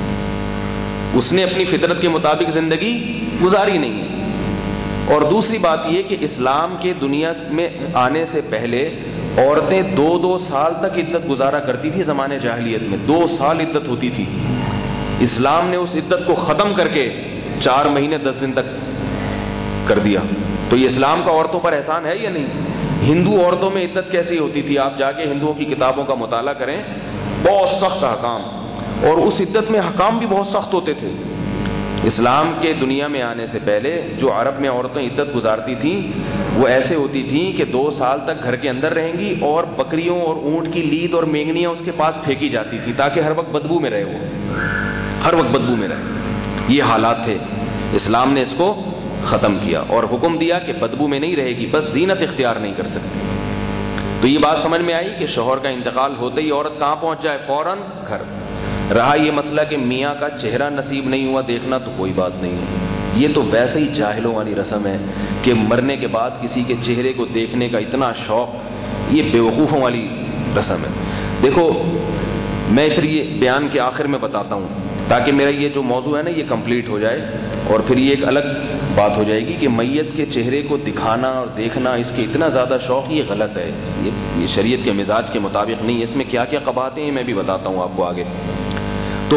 اس نے اپنی فطرت کے مطابق زندگی گزاری نہیں ہے. اور دوسری بات یہ کہ اسلام کے دنیا میں آنے سے پہلے عورتیں دو دو سال تک عدت گزارا کرتی تھی. زمانے جاہلیت میں دو سال عدت ہوتی تھی. اسلام نے اس عدت کو ختم کر کے چار مہینے دس دن تک کر دیا. تو یہ اسلام کا عورتوں پر احسان ہے یا نہیں؟ ہندو عورتوں میں عدت کیسی ہوتی تھی؟ آپ جا کے ہندوؤں کی کتابوں کا مطالعہ کریں، بہت سخت احکام، اور اس عدت میں حکام بھی بہت سخت ہوتے تھے. اسلام کے دنیا میں آنے سے پہلے جو عرب میں عورتیں عدت گزارتی تھیں وہ ایسے ہوتی تھیں کہ دو سال تک گھر کے اندر رہیں گی اور بکریوں اور اونٹ کی لید اور مینگنیاں اس کے پاس پھینکی جاتی تھی تاکہ ہر وقت بدبو میں رہے، وہ ہر وقت بدبو میں رہے. یہ حالات تھے. اسلام نے اس کو ختم کیا اور حکم دیا کہ بدبو میں نہیں رہے گی، بس زینت اختیار نہیں کر سکتی. تو یہ بات سمجھ میں آئی کہ شوہر کا انتقال ہوتے ہی عورت کہاں پہنچ جائے؟ فوراً گھر. رہا یہ مسئلہ کہ میاں کا چہرہ نصیب نہیں ہوا دیکھنا، تو کوئی بات نہیں ہے. یہ تو ویسے ہی جاہلوں والی رسم ہے کہ مرنے کے بعد کسی کے چہرے کو دیکھنے کا اتنا شوق، یہ بیوقوفوں والی رسم ہے. دیکھو میں پھر یہ بیان کے آخر میں بتاتا ہوں تاکہ میرا یہ جو موضوع ہے نا یہ کمپلیٹ ہو جائے، اور پھر یہ ایک الگ بات ہو جائے گی کہ میت کے چہرے کو دکھانا اور دیکھنا، اس کے اتنا زیادہ شوق، یہ غلط ہے. یہ شریعت کے مزاج کے مطابق نہیں. اس میں کیا کیا قباحتیں ہیں میں بھی بتاتا ہوں آپ کو آگے. تو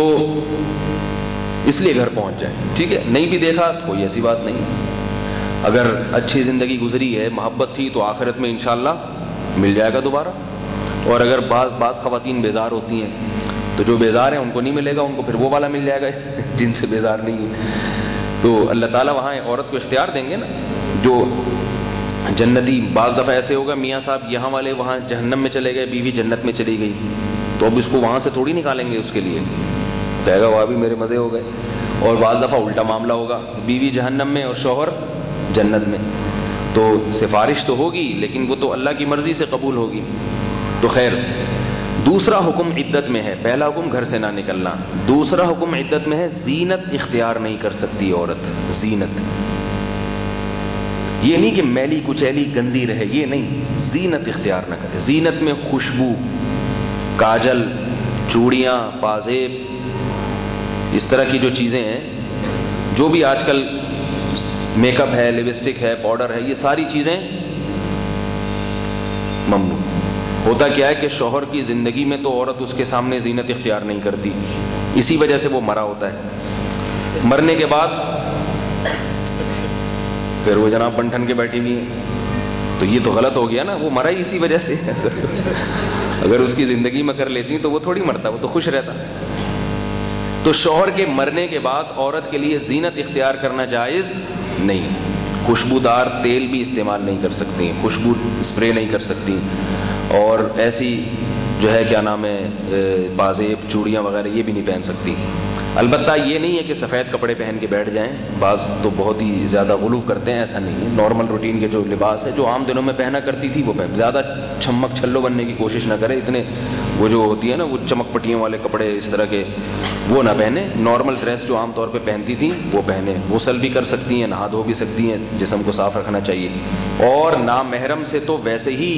اس لیے گھر پہنچ جائے، ٹھیک ہے. نہیں بھی دیکھا کوئی ایسی بات نہیں. اگر اچھی زندگی گزری ہے، محبت تھی، تو آخرت میں انشاءاللہ مل جائے گا دوبارہ. اور اگر بعض بعض خواتین بیزار ہوتی ہیں تو جو بیزار ہیں ان کو نہیں ملے گا، ان کو پھر وہ والا مل جائے گا جن سے بیزار نہیں ہے. تو اللہ تعالیٰ وہاں عورت کو اختیار دیں گے نا جو جنتی. بعض دفعہ ایسے ہوگا میاں صاحب یہاں والے وہاں جہنم میں چلے گئے، بیوی جنت میں چلی گئی، تو اب اس کو وہاں سے تھوڑی نکالیں گے. اس کے لیے کہے گا وہاں بھی میرے مزے ہو گئے. اور بعض دفعہ الٹا معاملہ ہوگا، بیوی جہنم میں اور شوہر جنت میں. تو سفارش تو ہوگی لیکن وہ تو اللہ کی مرضی سے قبول ہوگی. تو خیر، دوسرا حکم عدت میں ہے. پہلا حکم گھر سے نہ نکلنا، دوسرا حکم عدت میں ہے زینت اختیار نہیں کر سکتی عورت. زینت یہ نہیں کہ میلی کچیلی گندی رہے، یہ نہیں. زینت اختیار نہ کرے. زینت میں خوشبو، کاجل، چوڑیاں، پازیب، اس طرح کی جو چیزیں ہیں، جو بھی آج کل میک اپ ہے، لپسٹک ہے، پاؤڈر ہے، یہ ساری چیزیں ممنوع. ہوتا کیا ہے کہ شوہر کی زندگی میں تو عورت اس کے سامنے زینت اختیار نہیں کرتی، اسی وجہ سے وہ مرا ہوتا ہے. مرنے کے بعد پھر وہ جناب بن ٹھن کے بیٹھی ہوئی ہیں، تو یہ تو غلط ہو گیا نا. وہ مرا ہی اسی وجہ سے. اگر اس کی زندگی میں کر لیتی تو وہ تھوڑی مرتا، وہ تو خوش رہتا. تو شوہر کے مرنے کے بعد عورت کے لیے زینت اختیار کرنا جائز نہیں. خوشبودار تیل بھی استعمال نہیں کر سکتی، خوشبو اسپرے نہیں کر سکتی، اور ایسی جو ہے کیا نام ہے پازیب، چوڑیاں وغیرہ یہ بھی نہیں پہن سکتی. البتہ یہ نہیں ہے کہ سفید کپڑے پہن کے بیٹھ جائیں، بعض تو بہت ہی زیادہ غلو کرتے ہیں، ایسا نہیں ہے. نارمل روٹین کے جو لباس ہے جو عام دنوں میں پہنا کرتی تھی وہ پہن، زیادہ چھمک چھلو بننے کی کوشش نہ کرے، اتنے وہ جو ہوتی ہے نا وہ چمک پٹیوں والے کپڑے اس طرح کے وہ نہ پہنے. نارمل ڈریس جو عام طور پہ پہنتی تھی وہ پہنے. غسل بھی کر سکتی ہیں، نہا دھو بھی سکتی ہیں، جسم کو صاف رکھنا چاہیے. اور نامحرم سے تو ویسے ہی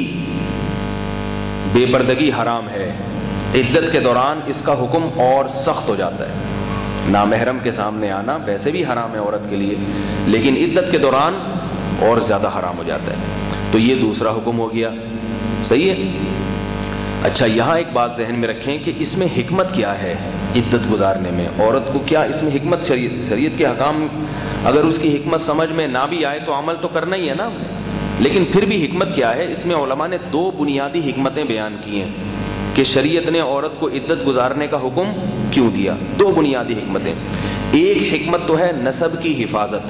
بے پردگی حرام ہے، عدت کے دوران اس کا حکم اور سخت ہو جاتا ہے. نامحرم کے سامنے آنا ویسے بھی حرام ہے عورت کے لیے، لیکن عدت کے دوران اور زیادہ حرام ہو جاتا ہے. تو یہ دوسرا حکم ہو گیا. صحیح ہے. اچھا، یہاں ایک بات ذہن میں رکھیں کہ اس میں حکمت کیا ہے عدت گزارنے میں. عورت کو کیا اس میں حکمت، شریعت شریعت کے حکام اگر اس کی حکمت سمجھ میں نہ بھی آئے تو عمل تو کرنا ہی ہے نا. لیکن پھر بھی حکمت کیا ہے اس میں؟ علماء نے دو بنیادی حکمتیں بیان کی ہیں کہ شریعت نے عورت کو عدت گزارنے کا حکم کیوں دیا. دو بنیادی حکمتیں. ایک حکمت تو ہے نسب کی حفاظت.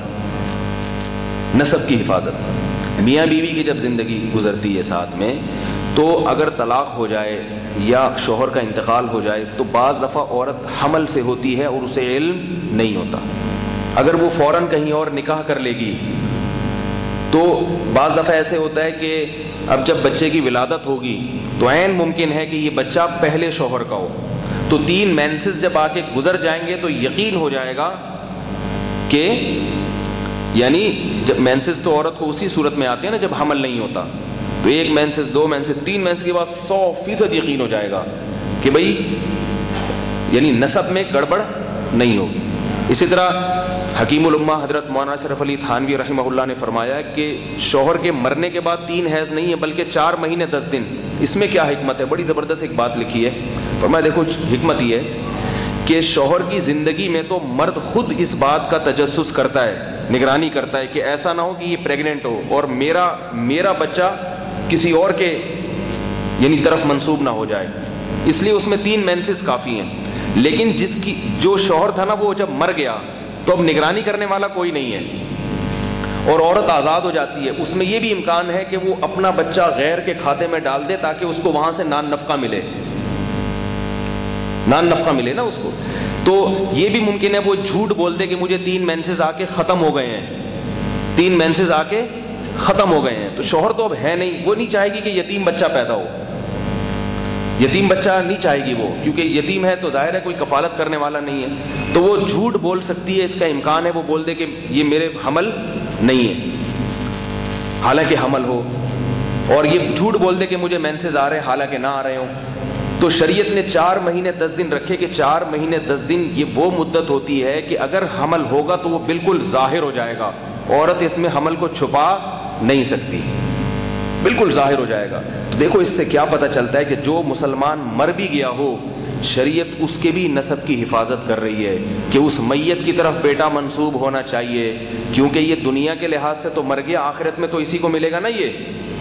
نسب کی حفاظت، میاں بیوی کی جب زندگی گزرتی ہے ساتھ میں تو اگر طلاق ہو جائے یا شوہر کا انتقال ہو جائے تو بعض دفعہ عورت حمل سے ہوتی ہے اور اسے علم نہیں ہوتا. اگر وہ فوراً کہیں اور نکاح کر لے گی تو بعض دفعہ ایسے ہوتا ہے کہ اب جب بچے کی ولادت ہوگی تو عین ممکن ہے کہ یہ بچہ پہلے شوہر کا ہو. تو تین مینسز جب آ کے گزر جائیں گے تو یقین ہو جائے گا کہ یعنی جب مینسز تو عورت کو اسی صورت میں آتے ہیں نا جب حمل نہیں ہوتا، تو ایک مینسز، دو مینسز، تین مینسز کے بعد سو فیصد یقین ہو جائے گا کہ بھئی یعنی نسب میں گڑبڑ نہیں ہوگی. اسی طرح حکیم الامہ حضرت مولانا اشرف علی تھانوی رحمہ اللہ نے فرمایا کہ شوہر کے مرنے کے بعد تین حیض نہیں ہے بلکہ چار مہینے دس دن. اس میں کیا حکمت ہے؟ بڑی زبردست ایک بات لکھی ہے. فرمایا دیکھو حکمت یہ ہے کہ شوہر کی زندگی میں تو مرد خود اس بات کا تجسس کرتا ہے، نگرانی کرتا ہے کہ ایسا نہ ہو کہ یہ پریگننٹ ہو اور میرا میرا بچہ کسی اور کے یعنی طرف منسوب نہ ہو جائے. اس لیے اس میں تین مینسز کافی ہیں. لیکن جس کی جو شوہر تھا نا وہ جب مر گیا تو اب نگرانی کرنے والا کوئی نہیں ہے اور عورت آزاد ہو جاتی ہے. اس میں یہ بھی امکان ہے کہ وہ اپنا بچہ غیر کے کھاتے میں ڈال دے تاکہ اس کو وہاں سے نان نفقہ ملے، نان نفقہ ملے نا اس کو. تو یہ بھی ممکن ہے وہ جھوٹ بول دے کہ مجھے تین مینسز آ کے ختم ہو گئے ہیں، تین مینسز آ کے ختم ہو گئے ہیں. تو شوہر تو اب ہے نہیں، وہ نہیں چاہے گی کہ یتیم بچہ پیدا ہو، یتیم بچہ نہیں چاہے گی وہ، کیونکہ یتیم ہے تو ظاہر ہے کوئی کفالت کرنے والا نہیں ہے. تو وہ جھوٹ بول سکتی ہے، اس کا امکان ہے وہ بول دے کہ یہ میرے حمل نہیں ہے حالانکہ حمل ہو، اور یہ جھوٹ بول دے کہ مجھے مینسز آ رہے حالانکہ نہ آ رہے ہوں. تو شریعت نے چار مہینے دس دن رکھے کہ چار مہینے دس دن یہ وہ مدت ہوتی ہے کہ اگر حمل ہوگا تو وہ بالکل ظاہر ہو جائے گا. عورت اس میں حمل کو چھپا نہیں سکتی، بالکل ظاہر ہو جائے گا. تو دیکھو اس سے کیا پتہ چلتا ہے کہ جو مسلمان مر بھی گیا ہو شریعت اس کے بھی نسب کی حفاظت کر رہی ہے کہ اس میت کی طرف بیٹا منسوب ہونا چاہیے، کیونکہ یہ دنیا کے لحاظ سے تو مر گیا، آخرت میں تو اسی کو ملے گا نا. یہ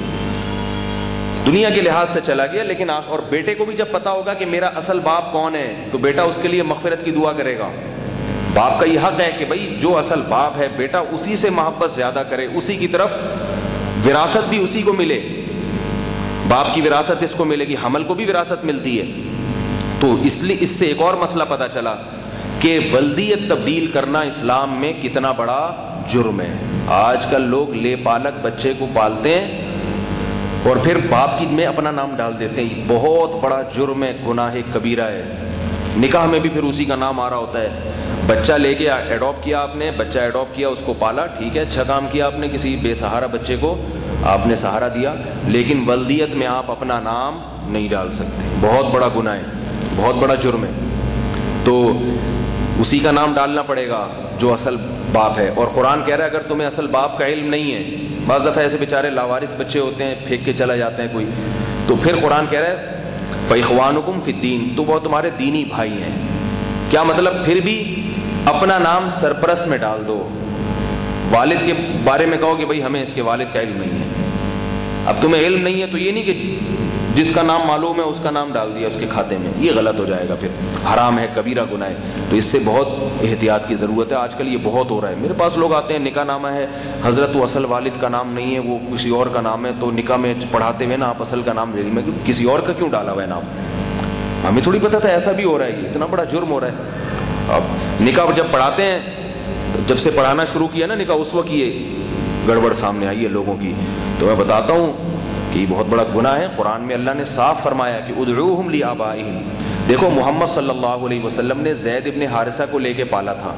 دنیا کے لحاظ سے چلا گیا، لیکن اور بیٹے کو بھی جب پتا ہوگا کہ میرا اصل باپ کون ہے تو بیٹا اس کے لیے مغفرت کی دعا کرے گا. باپ کا یہ حق ہے کہ بھائی جو اصل باپ ہے بیٹا اسی سے محبت زیادہ کرے، اسی کی طرف وراثت بھی اسی کو ملے. باپ کی وراثت اس کو ملے گی، حمل کو بھی وراثت ملتی ہے. تو اس لیے اس سے ایک اور مسئلہ پتہ چلا کہ ولدیت تبدیل کرنا اسلام میں کتنا بڑا جرم ہے. آج کل لوگ لے پالک بچے کو پالتے ہیں اور پھر باپ کی میں اپنا نام ڈال دیتے ہیں. بہت بڑا جرم ہے، گناہ کبیرہ ہے. نکاح میں بھی پھر اسی کا نام آ رہا ہوتا ہے. بچہ لے کے ایڈاپٹ کیا آپ نے، بچہ ایڈاپٹ کیا، اس کو پالا، ٹھیک ہے، اچھا کام کیا آپ نے، کسی بے سہارا بچے کو آپ نے سہارا دیا، لیکن ولدیت میں آپ اپنا نام نہیں ڈال سکتے. بہت بڑا گناہ ہے، بہت بڑا جرم ہے. تو اسی کا نام ڈالنا پڑے گا جو اصل باپ ہے. اور قرآن کہہ رہا ہے اگر تمہیں اصل باپ کا علم نہیں ہے، بعض دفعہ ایسے بیچارے لاوارث بچے ہوتے ہیں پھینک کے چلا جاتے ہیں کوئی، تو پھر قرآن کہہ رہا ہے فَإِخْوَانُكُمْ فِي الدِّينِ، تو وہ تمہارے دینی بھائی ہیں. کیا مطلب؟ پھر بھی اپنا نام سرپرست میں ڈال دو. والد کے بارے میں کہو کہ بھائی ہمیں اس کے والد کا علم نہیں ہے. اب تمہیں علم نہیں ہے تو یہ نہیں کہ جس کا نام معلوم ہے اس کا نام ڈال دیا اس کے کھاتے میں، یہ غلط ہو جائے گا، پھر حرام ہے، کبیرہ گناہ ہے. تو اس سے بہت احتیاط کی ضرورت ہے. آج کل یہ بہت ہو رہا ہے. میرے پاس لوگ آتے ہیں نکاح نامہ ہے حضرت وہ اصل والد کا نام نہیں ہے، وہ کسی اور کا نام ہے، تو نکاح میں پڑھاتے ہوئے نا آپ اصل کا نام لے لی. میں کسی اور کا کیوں ڈالا ہوا ہے نام؟ ہمیں تھوڑی پتہ تھا ایسا بھی ہو رہا ہے، یہ اتنا بڑا جرم ہو رہا ہے. اب نکاح جب پڑھاتے ہیں، جب سے پڑھانا شروع کیا نا نکاح، اس وقت یہ گڑبڑ سامنے آئی ہے لوگوں کی. تو میں بتاتا ہوں کہ یہ بہت بڑا گناہ ہے. قرآن میں اللہ نے صاف فرمایا کہ ادعوہم لآبائہم. دیکھو محمد صلی اللہ علیہ وسلم نے زید ابن حارثہ کو لے کے پالا تھا.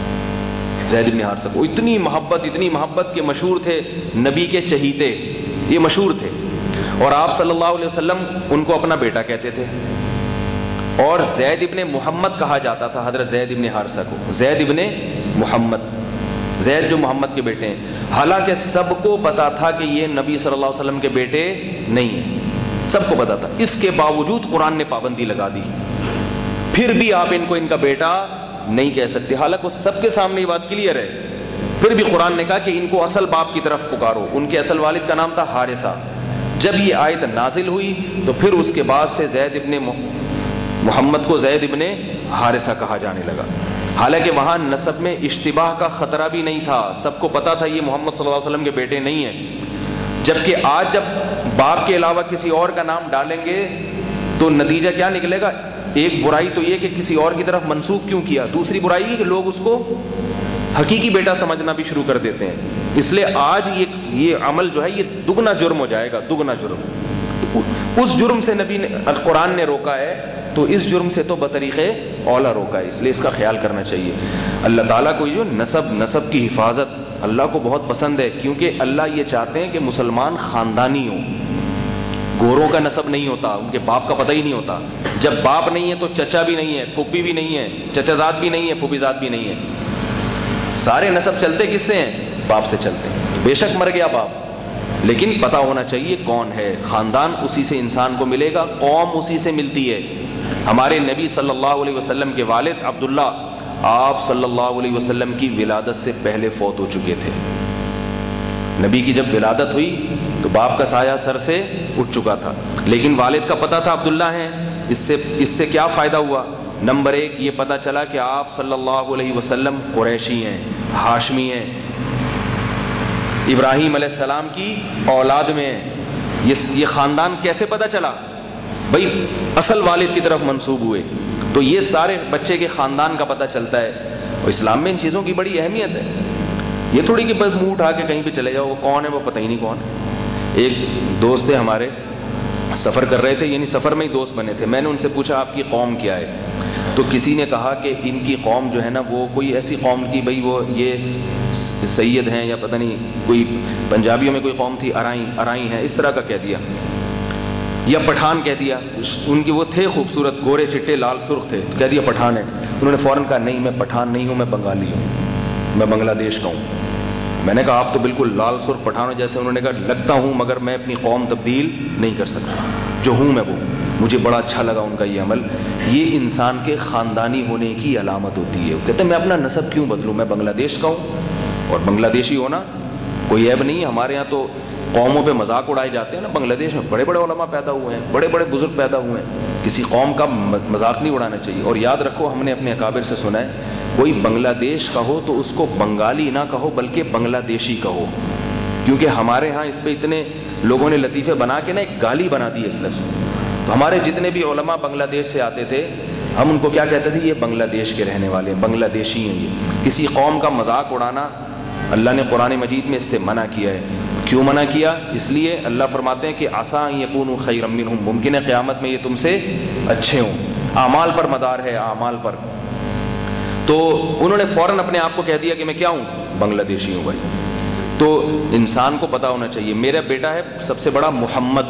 زید ابن حارثہ کو اتنی محبت اتنی محبت کہ مشہور تھے نبی کے چہیتے، یہ مشہور تھے. اور آپ صلی اللہ علیہ وسلم ان کو اپنا بیٹا کہتے تھے. اور زید ابن محمد کہا جاتا تھا حضرت زید ابن حارثہ کو، زید ابن محمد، زید جو محمد کے بیٹے ہیں. حالانکہ سب کو پتا تھا کہ یہ نبی صلی اللہ علیہ وسلم کے بیٹے نہیں ہیں، سب کو پتا تھا. اس کے باوجود قرآن نے پابندی لگا دی. پھر بھی آپ ان کو ان کا بیٹا نہیں کہہ سکتے، حالانکہ سب کے سامنے یہ بات کلیئر ہے. پھر بھی قرآن نے کہا کہ ان کو اصل باپ کی طرف پکارو. ان کے اصل والد کا نام تھا حارثہ. جب یہ آیت نازل ہوئی تو پھر اس کے بعد سے زید ابن محمد کو زید ابن حارثہ کہا جانے لگا. حالانکہ وہاں نسب میں اشتباہ کا خطرہ بھی نہیں تھا، سب کو پتا تھا یہ محمد صلی اللہ علیہ وسلم کے بیٹے نہیں ہیں. جبکہ آج جب باپ کے علاوہ کسی اور کا نام ڈالیں گے تو نتیجہ کیا نکلے گا؟ ایک برائی تو یہ کہ کسی اور کی طرف منسوب کیوں کیا، دوسری برائی یہ کہ لوگ اس کو حقیقی بیٹا سمجھنا بھی شروع کر دیتے ہیں. اس لیے آج یہ یہ عمل جو ہے یہ دگنا جرم ہو جائے گا، دگنا جرم. اس جرم سے نبی نے قرآن نے روکا ہے تو اس جرم سے تو بطریق اولا روکا ہے. اس لیے اس کا خیال کرنا چاہیے. اللہ تعالیٰ کو جو نسب نسب کی حفاظت اللہ کو بہت پسند ہے، کیونکہ اللہ یہ چاہتے ہیں کہ مسلمان خاندانی ہوں. گوروں کا نسب نہیں ہوتا، ان کے باپ کا پتہ ہی نہیں ہوتا. جب باپ نہیں ہے تو چچا بھی نہیں ہے، پھوپھی بھی نہیں ہے، چچا زاد بھی نہیں ہے، پھوپھی زاد بھی نہیں ہے. سارے نسب چلتے کس سے ہیں؟ باپ سے چلتے ہیں. بے شک مر گیا باپ، لیکن پتہ ہونا چاہیے کون ہے. خاندان اسی سے انسان کو ملے گا، قوم اسی سے ملتی ہے. ہمارے نبی صلی اللہ علیہ وسلم کے والد عبداللہ آپ صلی اللہ علیہ وسلم کی ولادت سے پہلے فوت ہو چکے تھے. نبی کی جب ولادت ہوئی تو باپ کا سایہ سر سے اٹھ چکا تھا، لیکن والد کا پتہ تھا عبداللہ ہیں. اس سے اس سے کیا فائدہ ہوا؟ نمبر ایک یہ پتہ چلا کہ آپ صلی اللہ علیہ وسلم قریشی ہیں، ہاشمی ہیں، ابراہیم علیہ السلام کی اولاد میں ہیں. یہ یہ خاندان کیسے پتہ چلا؟ بھائی اصل والد کی طرف منسوب ہوئے تو یہ سارے بچے کے خاندان کا پتہ چلتا ہے. اور اسلام میں ان چیزوں کی بڑی اہمیت ہے. یہ تھوڑی کہ بس منہ اٹھا کے کہیں پہ چلے جاؤ، وہ کون ہے وہ پتہ ہی نہیں کون. ایک دوست تھے ہمارے، سفر کر رہے تھے، یعنی سفر میں ہی دوست بنے تھے. میں نے ان سے پوچھا آپ کی قوم کیا ہے؟ تو کسی نے کہا کہ ان کی قوم جو ہے نا وہ کوئی ایسی قوم کی، بھائی وہ یہ سید ہیں یا پتہ نہیں کوئی پنجابیوں میں کوئی قوم تھی ارائی ارائی ہیں، اس طرح کا کہہ دیا، یا پٹھان کہہ دیا. ان کی وہ تھے خوبصورت، گورے چٹے لال سرخ تھے، کہہ دیا پٹھان ہے. انہوں نے فوراً کہا نہیں میں پٹھان نہیں ہوں، میں بنگالی ہوں، میں بنگلہ دیش کا ہوں. میں نے کہا آپ تو بالکل لال سرخ پٹھانوں جیسے. انہوں نے کہا لگتا ہوں مگر میں اپنی قوم تبدیل نہیں کر سکتا، جو ہوں میں وہ. مجھے بڑا اچھا لگا ان کا یہ عمل. یہ انسان کے خاندانی ہونے کی علامت ہوتی ہے. وہ کہتے ہیں میں اپنا نسب کیوں بدلوں، میں بنگلہ دیش کا ہوں. اور بنگلہ دیشی ہونا کوئی عیب نہیں ہے. ہمارے یہاں تو قوموں پہ مذاق اڑائے جاتے ہیں نا. بنگلہ دیش میں بڑے بڑے علماء پیدا ہوئے ہیں، بڑے بڑے بزرگ پیدا ہوئے ہیں. کسی قوم کا مذاق نہیں اڑانا چاہیے. اور یاد رکھو ہم نے اپنے اکابر سے سنا ہے کوئی بنگلہ دیش کا ہو تو اس کو بنگالی نہ کہو بلکہ بنگلہ دیشی کہو، کیونکہ ہمارے ہاں اس پہ اتنے لوگوں نے لطیفے بنا کے نا ایک گالی بنا دی اس لفظ. تو ہمارے جتنے بھی علماء بنگلہ دیش سے آتے تھے ہم ان کو کیا کہتے تھے؟ یہ بنگلہ دیش کے رہنے والے ہیں، بنگلہ دیشی ہیں. یہ کسی قوم کا مذاق اڑانا اللہ نے قرآن مجید میں اس سے منع کیا ہے. کیوں منع کیا؟ اس لیے اللہ فرماتے ہیں کہ عسیٰ ان یکونوا خیرا منہم، ممکن ہے قیامت میں یہ تم سے اچھے ہوں. اعمال پر مدار ہے، اعمال پر. تو انہوں نے فوراً اپنے آپ کو کہہ دیا کہ میں کیا ہوں؟ بنگلہ دیشی ہوں. بھائی تو انسان کو پتا ہونا چاہیے میرا بیٹا ہے سب سے بڑا محمد.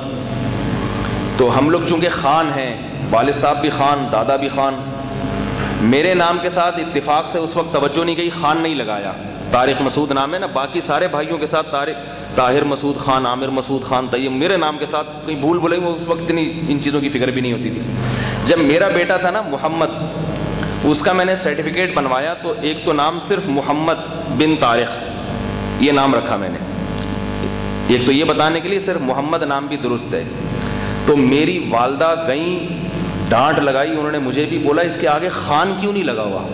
تو ہم لوگ چونکہ خان ہیں، والد صاحب بھی خان، دادا بھی خان. میرے نام کے ساتھ اتفاق سے اس وقت توجہ نہیں گئی، خان نہیں لگایا. طارق مسعود نام ہے نا، باقی سارے بھائیوں کے ساتھ طارق طاہر مسعود خان، عامر مسعود خان، طیب. میرے نام کے ساتھ کہیں بھول بھلے وہ اس وقت اتنی ان چیزوں کی فکر بھی نہیں ہوتی تھی. جب میرا بیٹا تھا نا محمد، اس کا میں نے سرٹیفکیٹ بنوایا تو ایک تو نام صرف محمد بن طارق یہ نام رکھا میں نے. ایک تو یہ بتانے کے لیے صرف محمد نام بھی درست ہے. تو میری والدہ گئیں، ڈانٹ لگائی، انہوں نے مجھے بھی بولا اس کے آگے خان کیوں نہیں لگا ہوا.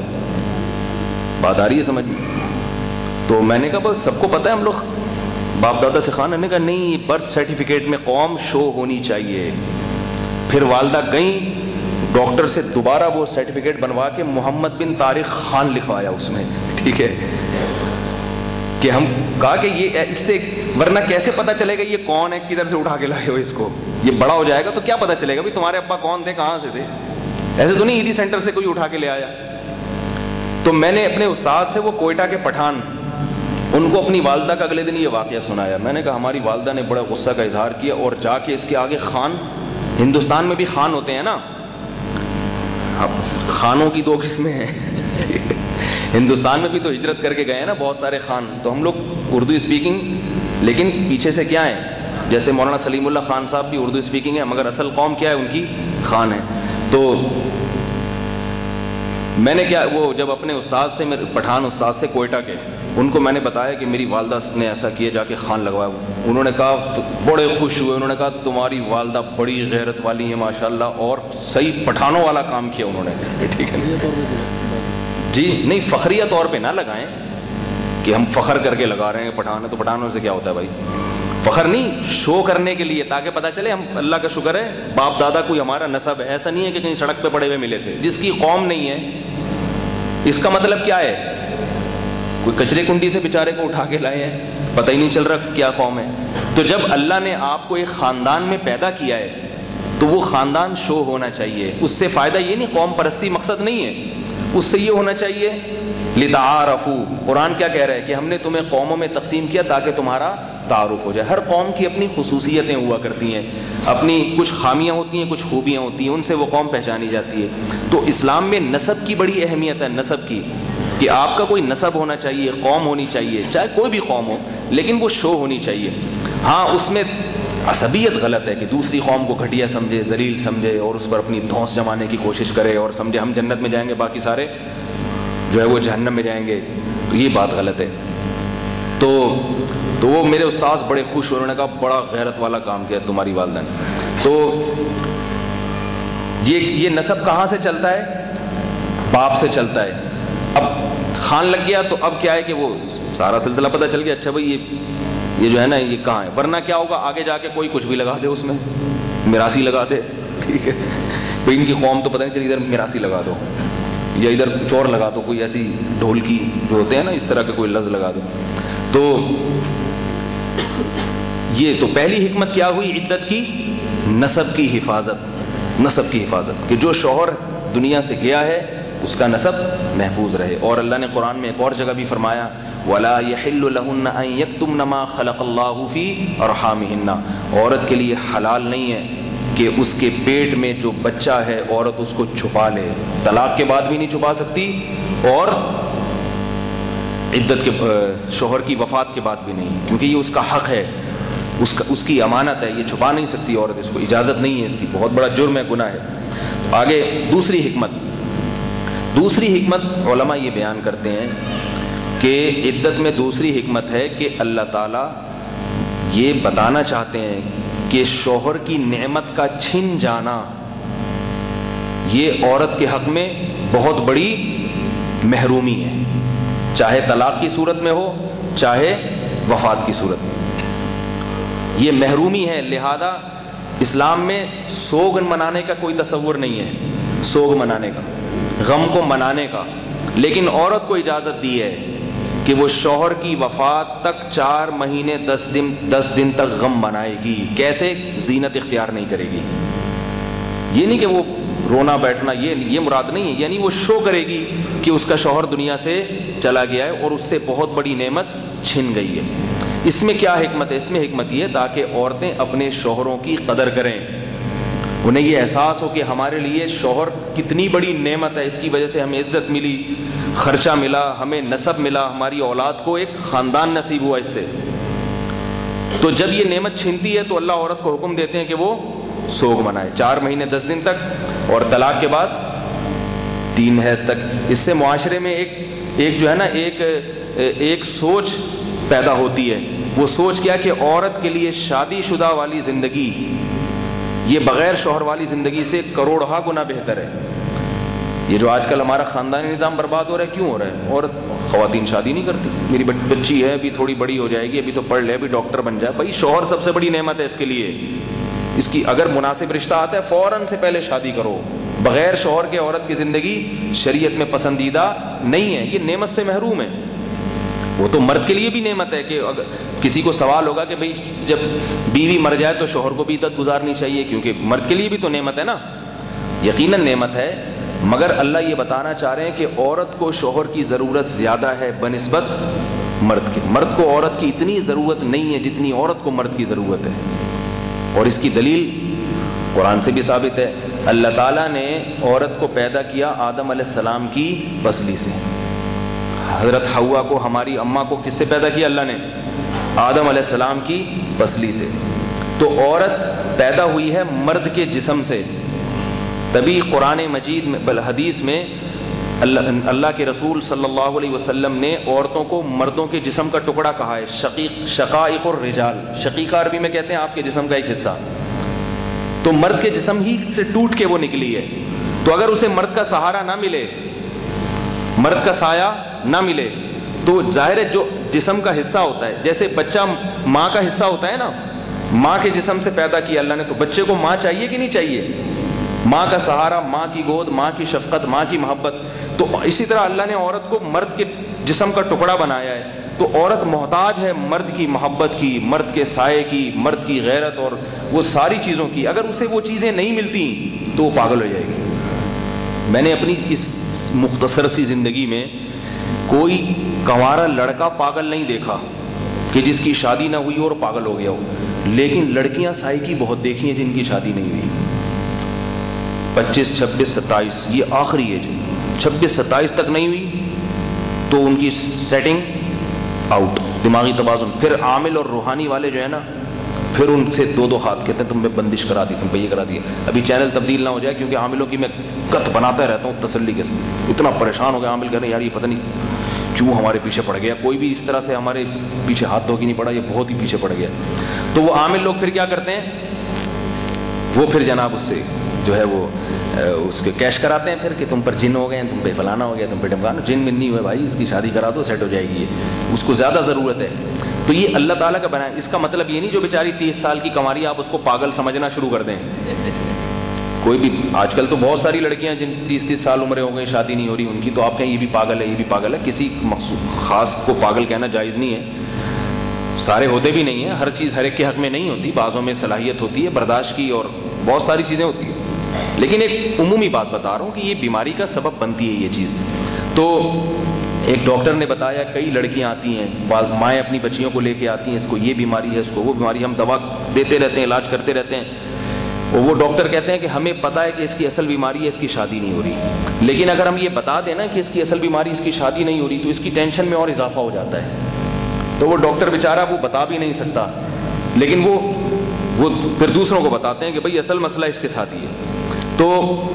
بات آ رہی ہے سمجھ میں؟ تو میں نے کہا بس سب کو پتہ ہے ہم لوگ باپ دادا سے خان. نے کہا نہیں، برتھ سرٹیفکیٹ میں قوم شو ہونی چاہیے. پھر والدہ گئیں ڈاکٹر سے دوبارہ وہ سرٹیفکیٹ بنوا کے محمد بن طارق خان لکھوایا اس میں، ٹھیک ہے، کہ ہم کہا کہ یہ اس سے ورنہ کیسے پتا چلے گا یہ کون ہے، کدھر سے اٹھا کے لائے ہو اس کو، یہ بڑا ہو جائے گا تو کیا پتا چلے گا بھی تمہارے ابا کون تھے، کہاں سے تھے، ایسے تو نہیں ایدی سینٹر سے کوئی اٹھا کے لے آیا۔ تو میں نے اپنے استاد سے، وہ کوئٹہ کے پٹھان، ان کو اپنی والدہ کا اگلے دن یہ واقعہ سنایا۔ میں نے کہا ہماری والدہ نے بڑا غصہ کا اظہار کیا اور جا کے اس کے آگے خان، ہندوستان میں بھی خان ہوتے ہیں نا، اب خانوں کی دو قسمیں ہیں ہندوستان میں بھی تو ہجرت کر کے گئے ہیں نا بہت سارے خان، تو ہم لوگ اردو اسپیکنگ، لیکن پیچھے سے کیا ہے، جیسے مولانا سلیم اللہ خان صاحب بھی اردو اسپیکنگ ہے، مگر اصل قوم کیا ہے ان کی، خان ہے۔ تو میں نے کیا، وہ جب اپنے استاد سے، میرے پٹھان استاد سے کوئٹہ کے، ان کو میں نے بتایا کہ میری والدہ نے ایسا کیا، جا کے خان لگوایا، انہوں نے کہا، بڑے خوش ہوئے، انہوں نے کہا تمہاری والدہ بڑی غیرت والی ہیں ماشاءاللہ، اور صحیح پٹھانوں والا کام کیا انہوں نے، ٹھیک ہے جی، نہیں فخریہ طور پہ نہ لگائیں کہ ہم فخر کر کے لگا رہے ہیں پٹھان ہے، تو پٹھانوں سے کیا ہوتا ہے بھائی، فخر نہیں، شو کرنے کے لیے، تاکہ پتہ چلے ہم، اللہ کا شکر ہے باپ دادا کوئی ہمارا نسب ہے، ایسا نہیں ہے کہ کہیں سڑک پہ پڑے ہوئے ملے تھے، جس کی قوم نہیں ہے، اس کا مطلب کیا ہے، کوئی کچرے کنڈی سے بیچارے کو اٹھا کے لائے ہیں، پتہ ہی نہیں چل رہا کیا قوم ہے۔ تو جب اللہ نے آپ کو ایک خاندان میں پیدا کیا ہے تو وہ خاندان شو ہونا چاہیے، اس سے فائدہ یہ نہیں، قوم پرستی مقصد نہیں ہے، اس سے یہ ہونا چاہیے لتعارفوا، قرآن کیا کہہ رہا ہے کہ ہم نے تمہیں قوموں میں تقسیم کیا تاکہ تمہارا تعارف ہو جائے۔ ہر قوم کی اپنی خصوصیتیں ہوا کرتی ہیں، اپنی کچھ خامیاں ہوتی ہیں، کچھ خوبیاں ہوتی ہیں، ان سے وہ قوم پہچانی جاتی ہے۔ تو اسلام میں نسب کی بڑی اہمیت ہے، نسب کی، کہ آپ کا کوئی نسب ہونا چاہیے، قوم ہونی چاہیے، چاہے کوئی بھی قوم ہو، لیکن وہ شو ہونی چاہیے۔ ہاں اس میں عصبیت غلط ہے کہ دوسری قوم کو گھٹیا سمجھے، ذلیل سمجھے، اور اس پر اپنی دھونس جمانے کی کوشش کرے، اور سمجھے ہم جنت میں جائیں گے باقی سارے جو ہے وہ جہنم میں جائیں گے، تو یہ بات غلط ہے۔ تو تو وہ میرے استاد بڑے خوش ہوئے، انہوں نے کہا بڑا غیرت والا کام کیا تمہاری والدہ نے۔ تو یہ یہ نسب کہاں سے چلتا ہے، باپ سے چلتا ہے۔ اب خان لگ گیا تو اب کیا ہے کہ وہ سارا سلسلہ پتہ چل گیا، اچھا بھائی یہ یہ جو ہے نا یہ کہاں ہے، ورنہ کیا ہوگا آگے جا کے کوئی کچھ بھی لگا دے، اس میں میراثی لگا دے، ٹھیک ہے، کوئی ان کی قوم تو پتہ نہیں چلی، ادھر میراثی لگا دو یا ادھر چور لگا دو، کوئی ایسی ڈھول کی جو ہوتے ہیں نا اس طرح کے کوئی لفظ لگا دو۔ تو یہ تو پہلی حکمت کیا ہوئی عدت کی، نسب کی حفاظت، نسب کی حفاظت، کہ جو شوہر دنیا سے گیا ہے اس کا نسب محفوظ رہے۔ اور اللہ نے قرآن میں ایک اور جگہ بھی فرمایا وَلَا يَحِلُّ لَهُنَّ أَن يَكْتُمْنَ مَا خَلَقَ اللَّهُ فِي أَرْحَامِهِنَّ، عورت کے لیے حلال نہیں ہے کہ اس کے پیٹ میں جو بچہ ہے عورت اس کو چھپا لے، طلاق کے بعد بھی نہیں چھپا سکتی، اور عدت کے شوہر کی وفات کے بعد بھی نہیں، کیونکہ یہ اس کا حق ہے، اس کا اس کی امانت ہے، یہ چھپا نہیں سکتی عورت، اس کو اجازت نہیں ہے، اس کی بہت بڑا جرم ہے، گناہ ہے۔ آگے دوسری حکمت، دوسری حکمت علماء یہ بیان کرتے ہیں کہ عدت میں دوسری حکمت ہے کہ اللہ تعالیٰ یہ بتانا چاہتے ہیں کہ شوہر کی نعمت کا چھن جانا یہ عورت کے حق میں بہت بڑی محرومی ہے، چاہے طلاق کی صورت میں ہو چاہے وفات کی صورت میں، یہ محرومی ہے۔ لہذا اسلام میں سوگ منانے کا کوئی تصور نہیں ہے، سوگ منانے کا، غم کو منانے کا، لیکن عورت کو اجازت دی ہے کہ وہ شوہر کی وفات تک چار مہینے دس دن دس دن تک غم منائے گی۔ کیسے؟ زینت اختیار نہیں کرے گی، یہ نہیں کہ وہ رونا بیٹھنا، یہ یہ مراد نہیں ہے، یعنی وہ شو کرے گی کہ اس کا شوہر دنیا سے چلا گیا ہے اور اس سے بہت بڑی نعمت چھن گئی ہے۔ اس میں کیا حکمت ہے؟ اس میں حکمت یہ ہے تاکہ عورتیں اپنے شوہروں کی قدر کریں، انہیں یہ احساس ہو کہ ہمارے لیے شوہر کتنی بڑی نعمت ہے، اس کی وجہ سے ہمیں عزت ملی، خرچہ ملا، ہمیں نسب ملا، ہماری اولاد کو ایک خاندان نصیب ہوا اس سے۔ تو جب یہ نعمت چھنتی ہے تو اللہ عورت کو حکم دیتے ہیں کہ وہ سوگ منائے چار مہینے دس دن تک، اور طلاق کے بعد تین حیض تک۔ اس سے معاشرے میں ایک ایک جو ہے نا ایک ایک سوچ پیدا ہوتی ہے، وہ سوچ کیا کہ عورت کے لیے شادی شدہ والی زندگی یہ بغیر شوہر والی زندگی سے کروڑہا گنا بہتر ہے۔ یہ جو آج کل ہمارا خاندانی نظام برباد ہو رہا ہے، کیوں ہو رہا ہے؟ عورت خواتین شادی نہیں کرتی، میری بچی ہے ابھی تھوڑی بڑی ہو جائے گی، ابھی تو پڑھ لے، ابھی ڈاکٹر بن جائے۔ بھائی شوہر سب سے بڑی نعمت ہے اس کے لیے، اس کی اگر مناسب رشتہ آتا ہے فوراً سے پہلے شادی کرو، بغیر شوہر کے عورت کی زندگی شریعت میں پسندیدہ نہیں ہے، یہ نعمت سے محروم ہے۔ وہ تو مرد کے لیے بھی نعمت ہے کہ اگر کسی کو سوال ہوگا کہ بھئی جب بیوی مر جائے تو شوہر کو بھی عدت گزارنی چاہیے، کیونکہ مرد کے لیے بھی تو نعمت ہے نا، یقیناً نعمت ہے، مگر اللہ یہ بتانا چاہ رہے ہیں کہ عورت کو شوہر کی ضرورت زیادہ ہے بنسبت مرد کے۔ مرد کو عورت کی اتنی ضرورت نہیں ہے جتنی عورت کو مرد کی ضرورت ہے، اور اس کی دلیل قرآن سے بھی ثابت ہے۔ اللہ تعالیٰ نے عورت کو پیدا کیا آدم علیہ السلام کی پسلی سے۔ حضرت حوا کو، ہماری اماں کو کس سے پیدا کیا اللہ نے؟ آدم علیہ السلام کی پسلی سے۔ تو عورت پیدا ہوئی ہے مرد کے جسم سے، تبھی قرآن مجید میں بل حدیث میں اللہ, اللہ کے رسول صلی اللہ علیہ وسلم نے عورتوں کو مردوں کے جسم کا ٹکڑا کہا ہے، شقیق شقائق الرجال، شقیقہ عربی میں کہتے ہیں آپ کے جسم کا ایک حصہ۔ تو مرد کے جسم ہی سے ٹوٹ کے وہ نکلی ہے، تو اگر اسے مرد کا سہارا نہ ملے، مرد کا سایہ نہ ملے، تو ظاہر ہے جو جسم کا حصہ ہوتا ہے، جیسے بچہ ماں کا حصہ ہوتا ہے نا، ماں کے جسم سے پیدا کیا اللہ نے، تو بچے کو ماں چاہیے کہ نہیں چاہیے؟ ماں کا سہارا، ماں کی گود، ماں کی شفقت، ماں کی محبت۔ تو اسی طرح اللہ نے عورت کو مرد کے جسم کا ٹکڑا بنایا ہے، تو عورت محتاج ہے مرد کی محبت کی، مرد کے سائے کی، مرد کی غیرت اور وہ ساری چیزوں کی۔ اگر اسے وہ چیزیں نہیں ملتی تو وہ پاگل ہو جائے گی۔ میں نے اپنی اس مختصر سی زندگی میں کوئی کنوارا لڑکا پاگل نہیں دیکھا کہ جس کی شادی نہ ہوئی اور پاگل ہو گیا ہو، لیکن لڑکیاں سائے کی بہت دیکھی ہیں جن کی شادی نہیں ہوئی۔ پچیس چھبیس ستائیس یہ آخری ایج، چھبیس ستائیس تک نہیں ہوئی تو ان کی سیٹنگ آؤٹ، دماغی توازن۔ پھر عامل اور روحانی والے جو ہے نا، پھر ان سے دو دو ہاتھ کہتے ہیں تم پہ بندش کرا دی، تم پہ یہ کرا دیا۔ ابھی چینل تبدیل نہ ہو جائے، کیونکہ عاملوں کی میں کت بناتا رہتا ہوں تسلی کے ساتھ۔ اتنا پریشان ہو گیا عامل کہہ رہے ہیں یار یہ پتہ نہیں کیوں ہمارے پیچھے پڑ گیا، کوئی بھی اس طرح سے ہمارے پیچھے ہاتھ دھو کے نہیں پڑا، یہ بہت ہی پیچھے پڑ گیا۔ تو وہ عامل لوگ پھر کیا کرتے ہیں، وہ پھر جناب اس سے جو ہے وہ اس کے کیش کراتے ہیں پھر کہ تم پر جن ہو گئے ہیں، تم پہ فلانا ہو گیا، تم پہ ڈمکانا، جن من نہیں ہوئے بھائی، اس کی شادی کرا دو سیٹ ہو جائے گی، یہ اس کو زیادہ ضرورت ہے۔ تو یہ اللہ تعالیٰ کا بنایا، اس کا مطلب یہ نہیں جو بیچاری تیس سال کی کماری آپ اس کو پاگل سمجھنا شروع کر دیں۔ کوئی بھی آج کل تو بہت ساری لڑکیاں جن تیس تیس سال عمریں ہو گئی شادی نہیں ہو رہی ان کی، تو آپ کہیں یہ بھی پاگل ہے یہ بھی پاگل ہے، کسی مخصوص خاص کو پاگل کہنا جائز نہیں ہے، سارے ہوتے بھی نہیں ہیں، ہر چیز ہر ایک کے حق میں نہیں ہوتی، بعضوں میں صلاحیت ہوتی ہے برداشت کی اور بہت ساری چیزیں ہوتی ہیں، لیکن ایک عمومی بات بتا رہا ہوں کہ یہ بیماری کا سبب بنتی ہے یہ چیز۔ تو ایک ڈاکٹر نے بتایا کئی لڑکیاں آتی ہیں، مائیں اپنی بچیوں کو لے کے آتی ہیں، اس کو یہ بیماری ہے، اس کو وہ بیماری، ہم دوا دیتے رہتے ہیں، علاج کرتے رہتے ہیں، اور وہ ڈاکٹر کہتے ہیں کہ ہمیں پتہ ہے کہ اس کی اصل بیماری ہے، اس کی شادی نہیں ہو رہی، لیکن اگر ہم یہ بتا دیں نا کہ اس کی اصل بیماری اس کی شادی نہیں ہو رہی تو اس کی ٹینشن میں اور اضافہ ہو جاتا ہے۔ تو وہ ڈاکٹر بیچارہ وہ بتا بھی نہیں سکتا، لیکن وہ وہ پھر دوسروں کو بتاتے ہیں کہ بھئی اصل مسئلہ اس کے ساتھ ہی ہے۔ تو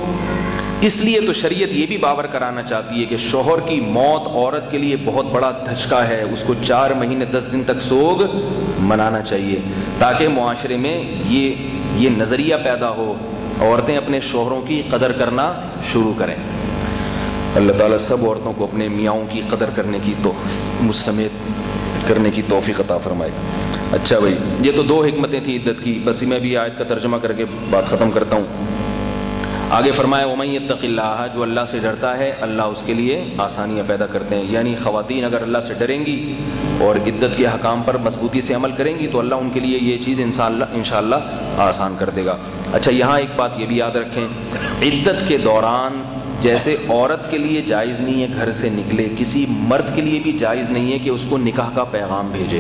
اس لیے تو شریعت یہ بھی باور کرانا چاہتی ہے کہ شوہر کی موت عورت کے لیے بہت بڑا دھچکا ہے، اس کو چار مہینے دس دن تک سوگ منانا چاہیے، تاکہ معاشرے میں یہ یہ نظریہ پیدا ہو، عورتیں اپنے شوہروں کی قدر کرنا شروع کریں۔ اللہ تعالیٰ سب عورتوں کو اپنے میاؤں کی قدر کرنے کی تو مجھ سمیت کرنے کی توفیق عطا فرمائے۔ اچھا بھائی، یہ تو دو حکمتیں تھیں عدت کی، بس میں بھی آیت کا ترجمہ کر کے بات ختم کرتا ہوں۔ آگے فرمایا وَمَن يَتَّقِ اللَّهَ، جو اللہ سے ڈرتا ہے اللہ اس کے لیے آسانیاں پیدا کرتے ہیں، یعنی خواتین اگر اللہ سے ڈریں گی اور عدت کے حکام پر مضبوطی سے عمل کریں گی تو اللہ ان کے لیے یہ چیز انشاءاللہ آسان کر دے گا۔ اچھا یہاں ایک بات یہ بھی یاد رکھیں، عدت کے دوران جیسے عورت کے لیے جائز نہیں ہے گھر سے نکلے، کسی مرد کے لیے بھی جائز نہیں ہے کہ اس کو نکاح کا پیغام بھیجے،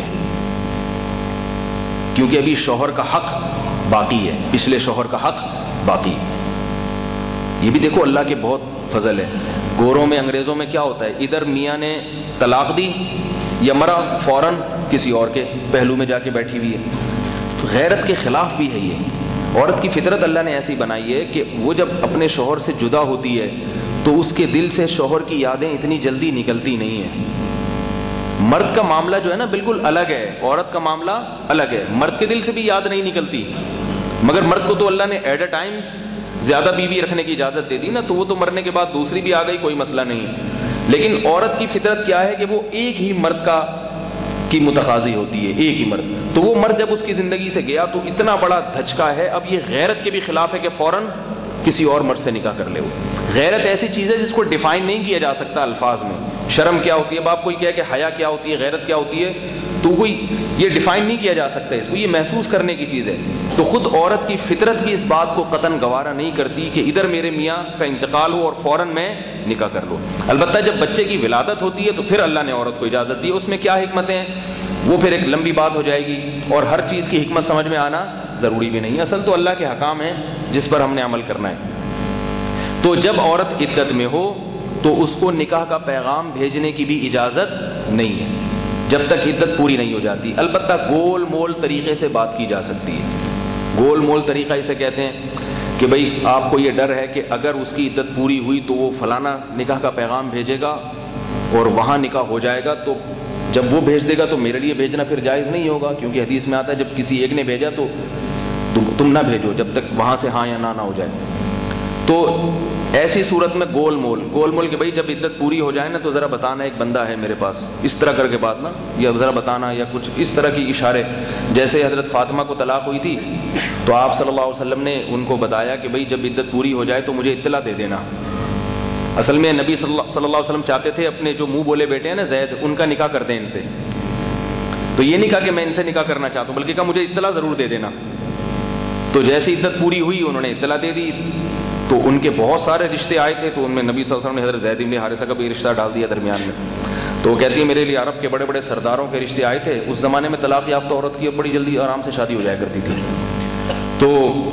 کیونکہ ابھی شوہر کا حق باقی ہے، پچھلے شوہر کا حق باقی۔ یہ بھی دیکھو اللہ کے بہت فضل ہے، گوروں میں انگریزوں میں کیا ہوتا ہے، ادھر میاں نے طلاق دی یا مرا فوراً کسی اور کے پہلو میں جا کے بیٹھی ہوئی ہے، غیرت کے خلاف بھی ہے یہ۔ عورت کی فطرت اللہ نے ایسی بنائی ہے کہ وہ جب اپنے شوہر سے جدا ہوتی ہے تو اس کے دل سے شوہر کی یادیں اتنی جلدی نکلتی نہیں ہیں۔ مرد کا معاملہ جو ہے نا بالکل الگ ہے، عورت کا معاملہ الگ ہے، مرد کے دل سے بھی یاد نہیں نکلتی، مگر مرد کو تو اللہ نے ایٹ اے ٹائم زیادہ بیوی رکھنے کی اجازت دے دی نا، تو وہ تو مرنے کے بعد دوسری بھی آ گئی، کوئی مسئلہ نہیں ہے۔ لیکن عورت کی فطرت کیا ہے کہ وہ ایک ہی مرد کا کی متقاضی ہوتی ہے، ایک ہی مرد، تو وہ مرد جب اس کی زندگی سے گیا تو اتنا بڑا دھچکا ہے، اب یہ غیرت کے بھی خلاف ہے کہ فوراً کسی اور مرد سے نکاح کر لے. وہ غیرت ایسی چیز ہے جس کو ڈیفائن نہیں کیا جا سکتا الفاظ میں. شرم کیا ہوتی ہے، اب آپ کوئی کہے کہ حیا کیا ہوتی ہے، غیرت کیا ہوتی ہے، تو کوئی یہ ڈیفائن نہیں کیا جا سکتا اس کو، یہ محسوس کرنے کی چیز ہے. تو خود عورت کی فطرت بھی اس بات کو قطعاً گوارا نہیں کرتی کہ ادھر میرے میاں کا انتقال ہو اور فوراً میں نکاح کر لوں. البتہ جب بچے کی ولادت ہوتی ہے تو پھر اللہ نے عورت کو اجازت دی. اس میں کیا حکمتیں ہیں وہ پھر ایک لمبی بات ہو جائے گی، اور ہر چیز کی حکمت سمجھ میں آنا ضروری بھی نہیں. اصل تو اللہ کے حکام ہیں جس پر ہم نے عمل کرنا ہے. تو جب عورت عدت میں ہو تو اس کو نکاح کا پیغام بھیجنے کی بھی اجازت نہیں ہے جب تک عدت پوری نہیں ہو جاتی. البتہ گول مول طریقے سے بات کی جا سکتی ہے. گول مول طریقہ اسے کہتے ہیں کہ بھئی آپ کو یہ ڈر ہے کہ اگر اس کی عدت پوری ہوئی تو وہ فلانا نکاح کا پیغام بھیجے گا اور وہاں نکاح ہو جائے گا، تو جب وہ بھیج دے گا تو میرے لیے بھیجنا پھر جائز نہیں ہوگا، کیونکہ حدیث میں آتا ہے جب کسی ایک نے بھیجا تو تم نہ بھیجو جب تک وہاں سے ہاں یا نہ نہ ہو جائے. تو ایسی صورت میں گول مول گول مول کہ بھئی جب عدت پوری ہو جائے نا تو ذرا بتانا ایک بندہ ہے میرے پاس، اس طرح کر کے بات نا، یا ذرا بتانا، یا کچھ اس طرح کی اشارے. جیسے حضرت فاطمہ کو طلاق ہوئی تھی تو آپ صلی اللہ علیہ وسلم نے ان کو بتایا کہ بھئی جب عدت پوری ہو جائے تو مجھے اطلاع دے دینا. اصل میں نبی صلی اللہ صلی اللہ علیہ وسلم چاہتے تھے اپنے جو منہ بولے بیٹے ہیں نا زید، ان کا نکاح کر دیں ان سے. تو یہ نہیں کہا کہ میں ان سے نکاح کرنا چاہتا ہوں، بلکہ کہا مجھے اطلاع ضرور دے دینا. تو جیسی عدت پوری ہوئی انہوں نے اطلاع دے دی. تو ان کے بہت سارے رشتے آئے تھے، تو ان میں نبی صلی اللہ علیہ وسلم نے حضرت زید بن حارثہ کا بھی رشتہ ڈال دیا درمیان میں. تو وہ کہتی ہے میرے لیے عرب کے بڑے بڑے سرداروں کے رشتے آئے تھے. اس زمانے میں طلاق یافتہ عورت کی بڑی جلدی آرام سے شادی ہو جایا کرتی تھی. تو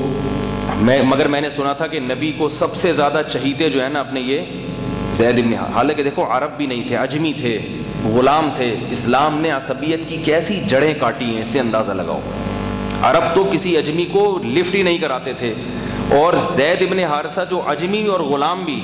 میں مگر میں نے سنا تھا کہ نبی کو سب سے زیادہ چہیتے جو ہے نا اپنے یہ زید بن، حالانکہ دیکھو عرب بھی نہیں تھے، عجمی تھے، غلام تھے. اسلام نے عصبیت کی کیسی جڑیں کاٹی ہیں اس سے اندازہ لگاؤ. عرب تو کسی اجمی کو لفٹ ہی نہیں کراتے تھے، اور زید ابن حارثہ جو اجمی اور غلام بھی،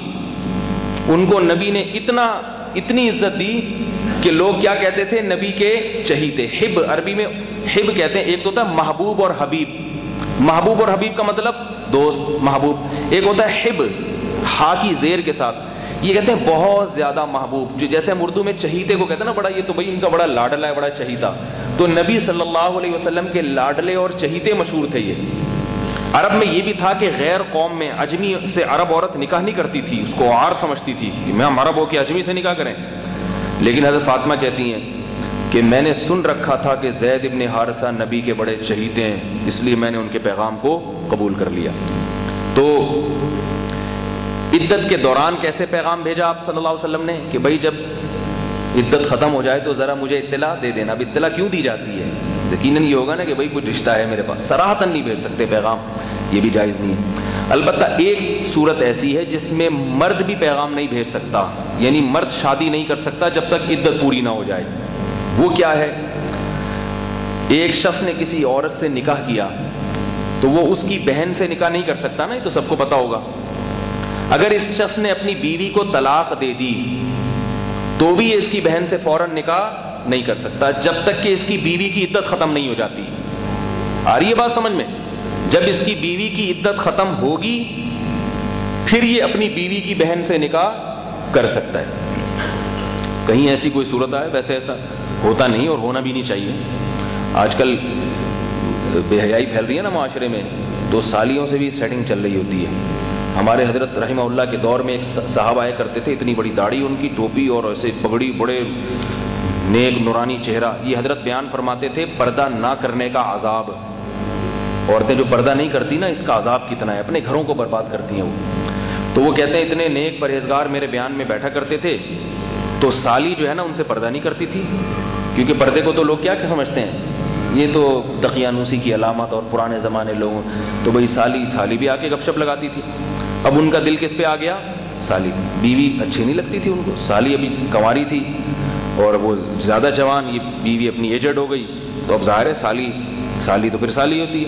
ان کو نبی نے اتنا اتنی عزت دی کہ لوگ کیا کہتے تھے نبی کے چہیتے. حب عربی میں حب کہتے ہیں، ایک تو ہوتا ہے محبوب اور حبیب. محبوب اور حبیب کا مطلب دوست محبوب. ایک ہوتا ہے حب ہا کی زیر کے ساتھ، یہ کہتے ہیں بہت زیادہ محبوب. جو جیسے ہم اردو میں چہیتے کو کہتے ہیں نا بڑا، یہ تو بھائی ان کا بڑا لاڈلا ہے، بڑا چہیتا. تو نبی صلی اللہ علیہ وسلم کے لاڈلے اور چہیتے مشہور تھے. یہ عرب میں یہ بھی تھا کہ غیر قوم میں اجمی سے عرب عورت نکاح نہیں کرتی تھی، اس کو عار سمجھتی تھی کہ میں ہم عرب ہو کے اجمی سے نکاح کریں. لیکن حضرت فاطمہ کہتی ہیں کہ میں نے سن رکھا تھا کہ زید ابن حارثہ نبی کے بڑے چہیتے ہیں، اس لیے میں نے ان کے پیغام کو قبول کر لیا. تو عدت کے دوران کیسے پیغام بھیجا آپ صلی اللہ علیہ وسلم نے کہ بھائی جب عدت ختم ہو جائے تو ذرا مجھے اطلاع دے دینا. اب اطلاع کیوں دی جاتی ہے؟ یقیناً یہ ہوگا نا کہ بھائی کوئی رشتہ ہے میرے پاس. صراحتاً نہیں بھیج سکتے پیغام، یہ بھی جائز نہیں ہے. البتہ ایک صورت ایسی ہے جس میں مرد بھی پیغام نہیں بھیج سکتا، یعنی مرد شادی نہیں کر سکتا جب تک عدت پوری نہ ہو جائے. وہ کیا ہے؟ ایک شخص نے کسی عورت سے نکاح کیا تو وہ اس کی بہن سے نکاح نہیں کر سکتا نا، یہ تو سب کو پتا ہوگا. اگر اس شخص نے اپنی بیوی کو طلاق دے دی تو بھی اس کی بہن سے فوراً نکاح نہیں کر سکتا جب تک کہ اس کی بیوی کی عدت ختم نہیں ہو جاتی. آ رہی ہے بات سمجھ میں؟ جب اس کی بیوی کی عدت ختم ہوگی پھر یہ اپنی بیوی کی بہن سے نکاح کر سکتا ہے. کہیں ایسی کوئی صورت آئے؟ ویسے ایسا ہوتا نہیں اور ہونا بھی نہیں چاہیے. آج کل بے حیائی پھیل رہی ہے نا معاشرے میں، تو سالیوں سے بھی سیٹنگ چل رہی ہوتی ہے. ہمارے حضرت رحمہ اللہ کے دور میں ایک صاحب آئے کرتے تھے، اتنی بڑی داڑھی ان کی، ٹوپی اور ایسے پگڑی، بڑے نیک نورانی چہرہ. یہ حضرت بیان فرماتے تھے پردہ نہ کرنے کا عذاب. عورتیں جو پردہ نہیں کرتی نا، اس کا عذاب کتنا ہے، اپنے گھروں کو برباد کرتی ہیں وہ. تو وہ کہتے ہیں اتنے نیک پرہیزگار میرے بیان میں بیٹھا کرتے تھے، تو سالی جو ہے نا ان سے پردہ نہیں کرتی تھی، کیونکہ پردے کو تو لوگ کیا کہ سمجھتے ہیں، یہ تو دقیانوسی کی علامت اور پرانے زمانے لوگوں. تو بھائی سالی سالی بھی آ کے گپ شپ لگاتی تھی. اب ان کا دل کس پہ آ گیا؟ سالی. بیوی اچھی نہیں لگتی تھی ان کو، سالی ابھی کنواری تھی اور وہ زیادہ جوان، یہ بیوی اپنی ایجڈ ہو گئی. تو اب ظاہر ہے سالی سالی تو پھر سالی ہوتی ہے.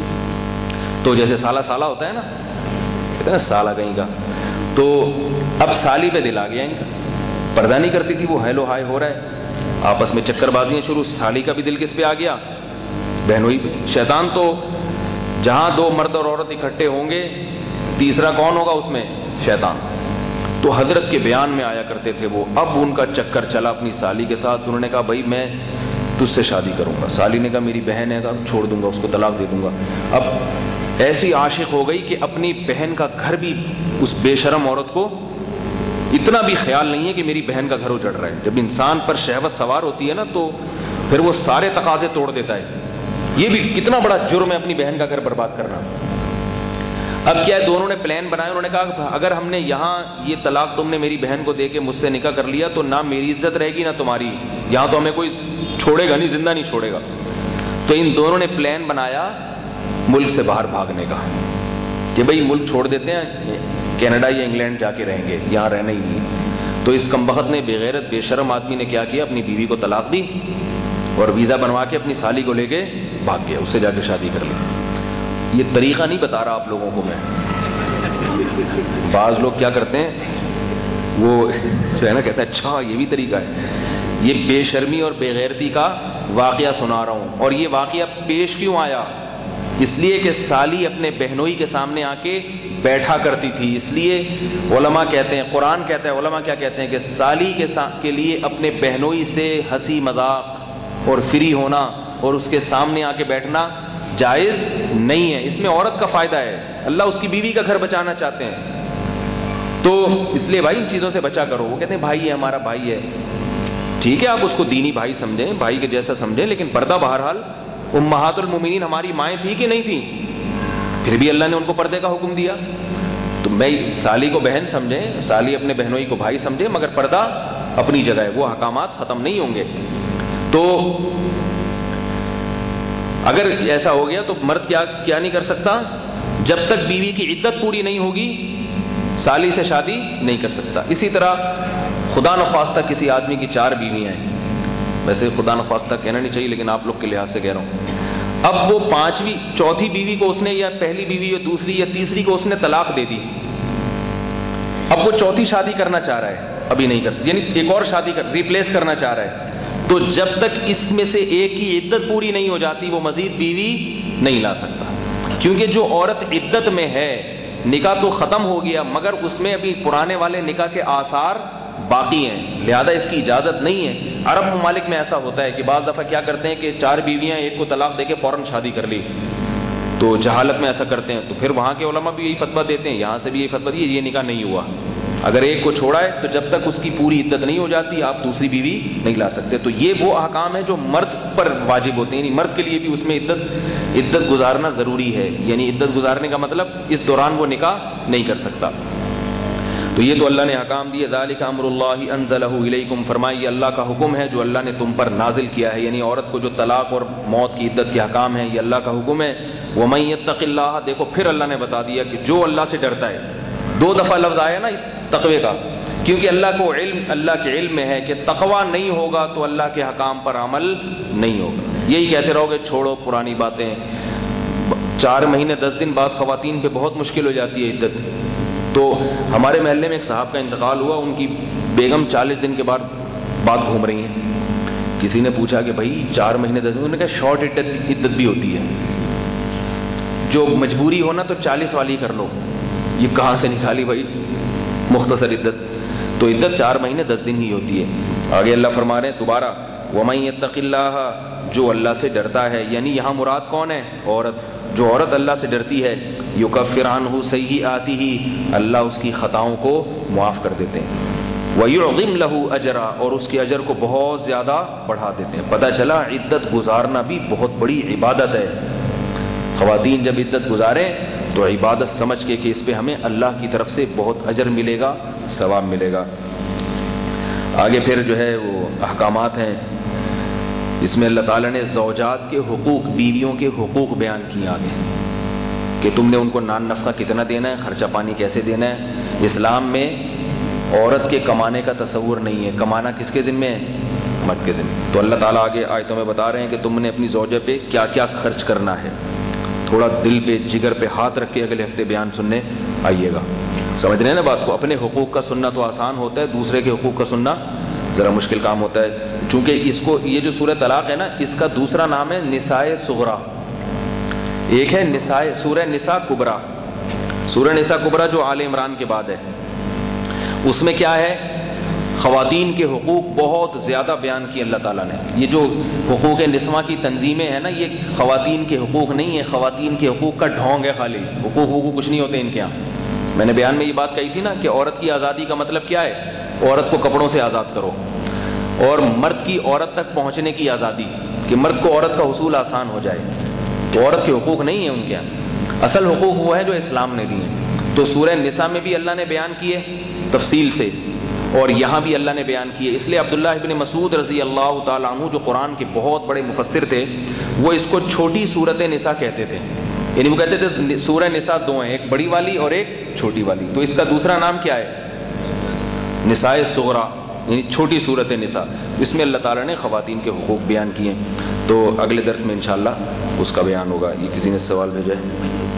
تو جیسے سالہ سالہ ہوتا ہے نا، کہتے ہیں نا سالہ کہیں کا. تو اب سالی پہ دل آ گیا ان کا، پردہ نہیں کرتی تھی وہ، ہیلو ہائے ہو رہا ہے، آپس میں چکر بازیاں شروع. سالی کا بھی دل کس پہ آ گیا؟ بہنوئی پہ. شیطان تو جہاں دو مرد اور عورت اکٹھے ہوں گے تیسرا کون ہوگا اس میں؟ شیطان. تو حضرت کے بیان میں آیا کرتے تھے وہ. اب ان کا چکر چلا اپنی سالی کے ساتھ. انہوں نے کہا بھائی میں تجھ سے شادی کروں گا. سالی نے کہا میری بہن ہے، چھوڑ دوں گا اس کو، طلاق دے دوں گا. اب ایسی عاشق ہو گئی کہ اپنی بہن کا گھر بھی اس بے شرم عورت کو اتنا بھی خیال نہیں ہے کہ میری بہن کا گھر اجڑ رہا ہے. جب انسان پر شہوت سوار ہوتی ہے نا تو پھر وہ سارے تقاضے توڑ دیتا ہے. یہ بھی کتنا بڑا جرم ہے اپنی بہن کا گھر برباد کرنا. اب کیا ہے, دونوں نے پلان بنایا, انہوں نے کہا اگر ہم نے یہاں یہ طلاق تم نے میری بہن کو دے کے مجھ سے نکاح کر لیا تو نہ میری عزت رہے گی نہ تمہاری, یہاں تو ہمیں کوئی چھوڑے گا نہیں, زندہ نہیں چھوڑے گا. تو ان دونوں نے پلان بنایا ملک سے باہر بھاگنے کا کہ بھئی ملک چھوڑ دیتے ہیں, کینیڈا یا انگلینڈ جا کے رہیں گے, یہاں رہنا ہی نہیں. تو اس کمبخت نے, بے غیرت بے شرم آدمی نے کیا کیا, اپنی بیوی کو طلاق دی اور ویزا بنوا کے اپنی سالی کو لے کے بھاگ گیا, اس سے جا کے شادی کر لی. یہ طریقہ نہیں بتا رہا آپ لوگوں کو میں. بعض لوگ کیا کرتے ہیں, وہ جو ہے نا کہتے ہیں اچھا یہ بھی طریقہ ہے. یہ بے شرمی اور بے غیرتی کا واقعہ سنا رہا ہوں. اور یہ واقعہ پیش کیوں آیا؟ اس لیے کہ سالی اپنے بہنوئی کے سامنے آ کے بیٹھا کرتی تھی. اس لیے علماء کہتے ہیں, قرآن کہتا ہے, علماء کیا کہتے ہیں کہ سالی کے کے لیے اپنے بہنوئی سے ہنسی مذاق اور فری ہونا اور اس کے سامنے آ کے بیٹھنا جائز نہیں ہے. اس میں عورت کا فائدہ ہے, اللہ اس کی بیوی کا گھر بچانا چاہتے ہیں. تو اس لیے بھائی ان چیزوں سے بچا کرو. وہ کہتے ہیں بھائی ہے, ہمارا بھائی ہے, ٹھیک ہے آپ اس کو دینی بھائی سمجھیں, بھائی کے جیسا سمجھیں, لیکن پردہ بہرحال. امہات المومنین ہماری مائیں تھی کہ نہیں تھی, پھر بھی اللہ نے ان کو پردے کا حکم دیا. تو میں سالی کو بہن سمجھیں, سالی اپنے بہنوئی کو بھائی سمجھیں, مگر پردہ اپنی جگہ ہے, وہ احکامات ختم نہیں ہوں گے. تو اگر ایسا ہو گیا تو مرد کیا کیا نہیں کر سکتا, جب تک بیوی کی عدت پوری نہیں ہوگی سالی سے شادی نہیں کر سکتا. اسی طرح خدا نخواستہ کسی آدمی کی چار بیویاں ہیں, ویسے خدا نخواستہ کہنا نہیں چاہیے لیکن آپ لوگ کے لحاظ سے کہہ رہا ہوں. اب وہ پانچویں چوتھی بیوی کو اس نے, یا پہلی بیوی یا دوسری یا تیسری کو اس نے طلاق دے دی. اب وہ چوتھی شادی کرنا چاہ رہا ہے, ابھی نہیں کر, یعنی ایک اور شادی کر ریپلیس کرنا چاہ رہا ہے. تو جب تک اس میں سے ایک کی عدت پوری نہیں ہو جاتی وہ مزید بیوی نہیں لا سکتا. کیونکہ جو عورت عدت میں ہے, نکاح تو ختم ہو گیا مگر اس میں ابھی پرانے والے نکاح کے آثار باقی ہیں, لہذا اس کی اجازت نہیں ہے. عرب ممالک میں ایسا ہوتا ہے کہ بعض دفعہ کیا کرتے ہیں کہ چار بیویاں ایک کو طلاق دے کے فوراً شادی کر لی, تو جہالت میں ایسا کرتے ہیں. تو پھر وہاں کے علماء بھی یہی فتویٰ دیتے ہیں, یہاں سے بھی یہی فتویٰ دیے, یہ نکاح نہیں ہوا. اگر ایک کو چھوڑا ہے تو جب تک اس کی پوری عدت نہیں ہو جاتی آپ دوسری بیوی نہیں لا سکتے. تو یہ وہ احکام ہے جو مرد پر واجب ہوتے ہیں, یعنی مرد کے لیے بھی اس میں عدت عدت گزارنا ضروری ہے. یعنی عدت گزارنے کا مطلب اس دوران وہ نکاح نہیں کر سکتا. تو یہ تو اللہ نے احکام دیے. ذالک امر اللہ انزلہ الیکم, فرمائیے اللہ کا حکم ہے جو اللہ نے تم پر نازل کیا ہے. یعنی عورت کو جو طلاق اور موت کی عدت کے احکام ہیں یہ اللہ کا حکم ہے. ومن یتق اللہ, دیکھو پھر اللہ نے بتا دیا کہ جو اللہ سے ڈرتا ہے. دو دفعہ لفظ آیا نا تقوی کا, کیونکہ اللہ کو علم, اللہ کے علم میں ہے کہ تقوی نہیں ہوگا تو اللہ کے حکام پر عمل نہیں ہوگا. یہی کہتے رہو گے چھوڑو پرانی باتیں, چار مہینے دس دن بعض خواتین پہ بہت مشکل ہو جاتی ہے عدت. تو ہمارے محلے میں ایک صاحب کا انتقال ہوا, ان کی بیگم چالیس دن کے بعد بات گھوم رہی ہیں. کسی نے پوچھا کہ بھائی چار مہینے دس دن, انہوں نے کہا شارٹ عدت عدت بھی ہوتی ہے, جو مجبوری ہونا تو چالیس والی کر لو. یہ کہاں سے نکالی بھائی مختصر عدت؟ تو عدت چار مہینے دس دن ہی ہوتی ہے. آگے اللہ فرما رہے ہیں دوبارہ, وَمَن يَتَّقِ اللَّهَ, جو اللہ سے ڈرتا ہے. یعنی یہاں مراد کون ہے؟ عورت. جو عورت اللہ سے ڈرتی ہے, یکفر عنہ سیئاتہ, اللہ اس کی خطاؤں کو معاف کر دیتے ہیں. وَيُعْظِمْ لَهُ أَجْرًا, اور اس کے اجر کو بہت زیادہ بڑھا دیتے ہیں. پتہ چلا عدت گزارنا بھی بہت بڑی عبادت ہے. خواتین جب عدت گزاریں تو عبادت سمجھ کے کہ اس پہ ہمیں اللہ کی طرف سے بہت اجر ملے گا, ثواب ملے گا. آگے پھر جو ہے وہ احکامات ہیں, اس میں اللہ تعالیٰ نے زوجات کے حقوق, بیویوں کے حقوق بیان کیے آگے, کہ تم نے ان کو نان نفقہ کتنا دینا ہے, خرچہ پانی کیسے دینا ہے. اسلام میں عورت کے کمانے کا تصور نہیں ہے, کمانا کس کے ذمہ ہے؟ مرد کے ذمہ. تو اللہ تعالیٰ آگے آیتوں میں بتا رہے ہیں کہ تم نے اپنی زوجہ پہ کیا کیا خرچ کرنا ہے. تھوڑا دل پہ جگر پہ ہاتھ رکھ کے اگلے ہفتے بیان سننے آئیے گا. سمجھ رہے ہیں نا بات کو؟ اپنے حقوق کا سننا تو آسان ہوتا ہے, دوسرے کے حقوق کا سننا ذرا مشکل کام ہوتا ہے. چونکہ اس کو, یہ جو سورہ طلاق ہے نا, اس کا دوسرا نام ہے نساء صغرا. ایک ہے نساء, سورہ نساء کبرا. سورہ نساء کبرا جو آل عمران کے بعد ہے, اس میں کیا ہے خواتین کے حقوق بہت زیادہ بیان کیے اللہ تعالیٰ نے. یہ جو حقوق نسواں کی تنظیمیں ہیں نا، یہ خواتین کے حقوق نہیں ہے، خواتین کے حقوق کا ڈھونگ ہے خالی. حقوق حقوق کچھ نہیں ہوتے ان کے یہاں. میں نے بیان میں یہ بات کہی تھی نا کہ عورت کی آزادی کا مطلب کیا ہے؟ عورت کو کپڑوں سے آزاد کرو، اور مرد کی عورت تک پہنچنے کی آزادی، کہ مرد کو عورت کا حصول آسان ہو جائے. تو عورت کے حقوق نہیں ہیں ان کے یہاں. اصل حقوق وہ ہے جو اسلام نے دیے. تو سورہ نساء میں بھی اللہ نے بیان کیے تفصیل سے، اور یہاں بھی اللہ نے بیان کیے. اس لیے عبداللہ ابن مسعود رضی اللہ تعالیٰ عنہ جو قرآن کے بہت بڑے مفسر تھے، وہ اس کو چھوٹی سورت نساء کہتے تھے. یعنی وہ کہتے تھے سورہ نساء دو ہیں، ایک بڑی والی اور ایک چھوٹی والی. تو اس کا دوسرا نام کیا ہے؟ نساء صغریٰ، یعنی چھوٹی صورت نساء. اس میں اللہ تعالیٰ نے خواتین کے حقوق بیان کیے. تو اگلے درس میں انشاءاللہ اس کا بیان ہوگا. یہ کسی نے سوال بھیجا ہے.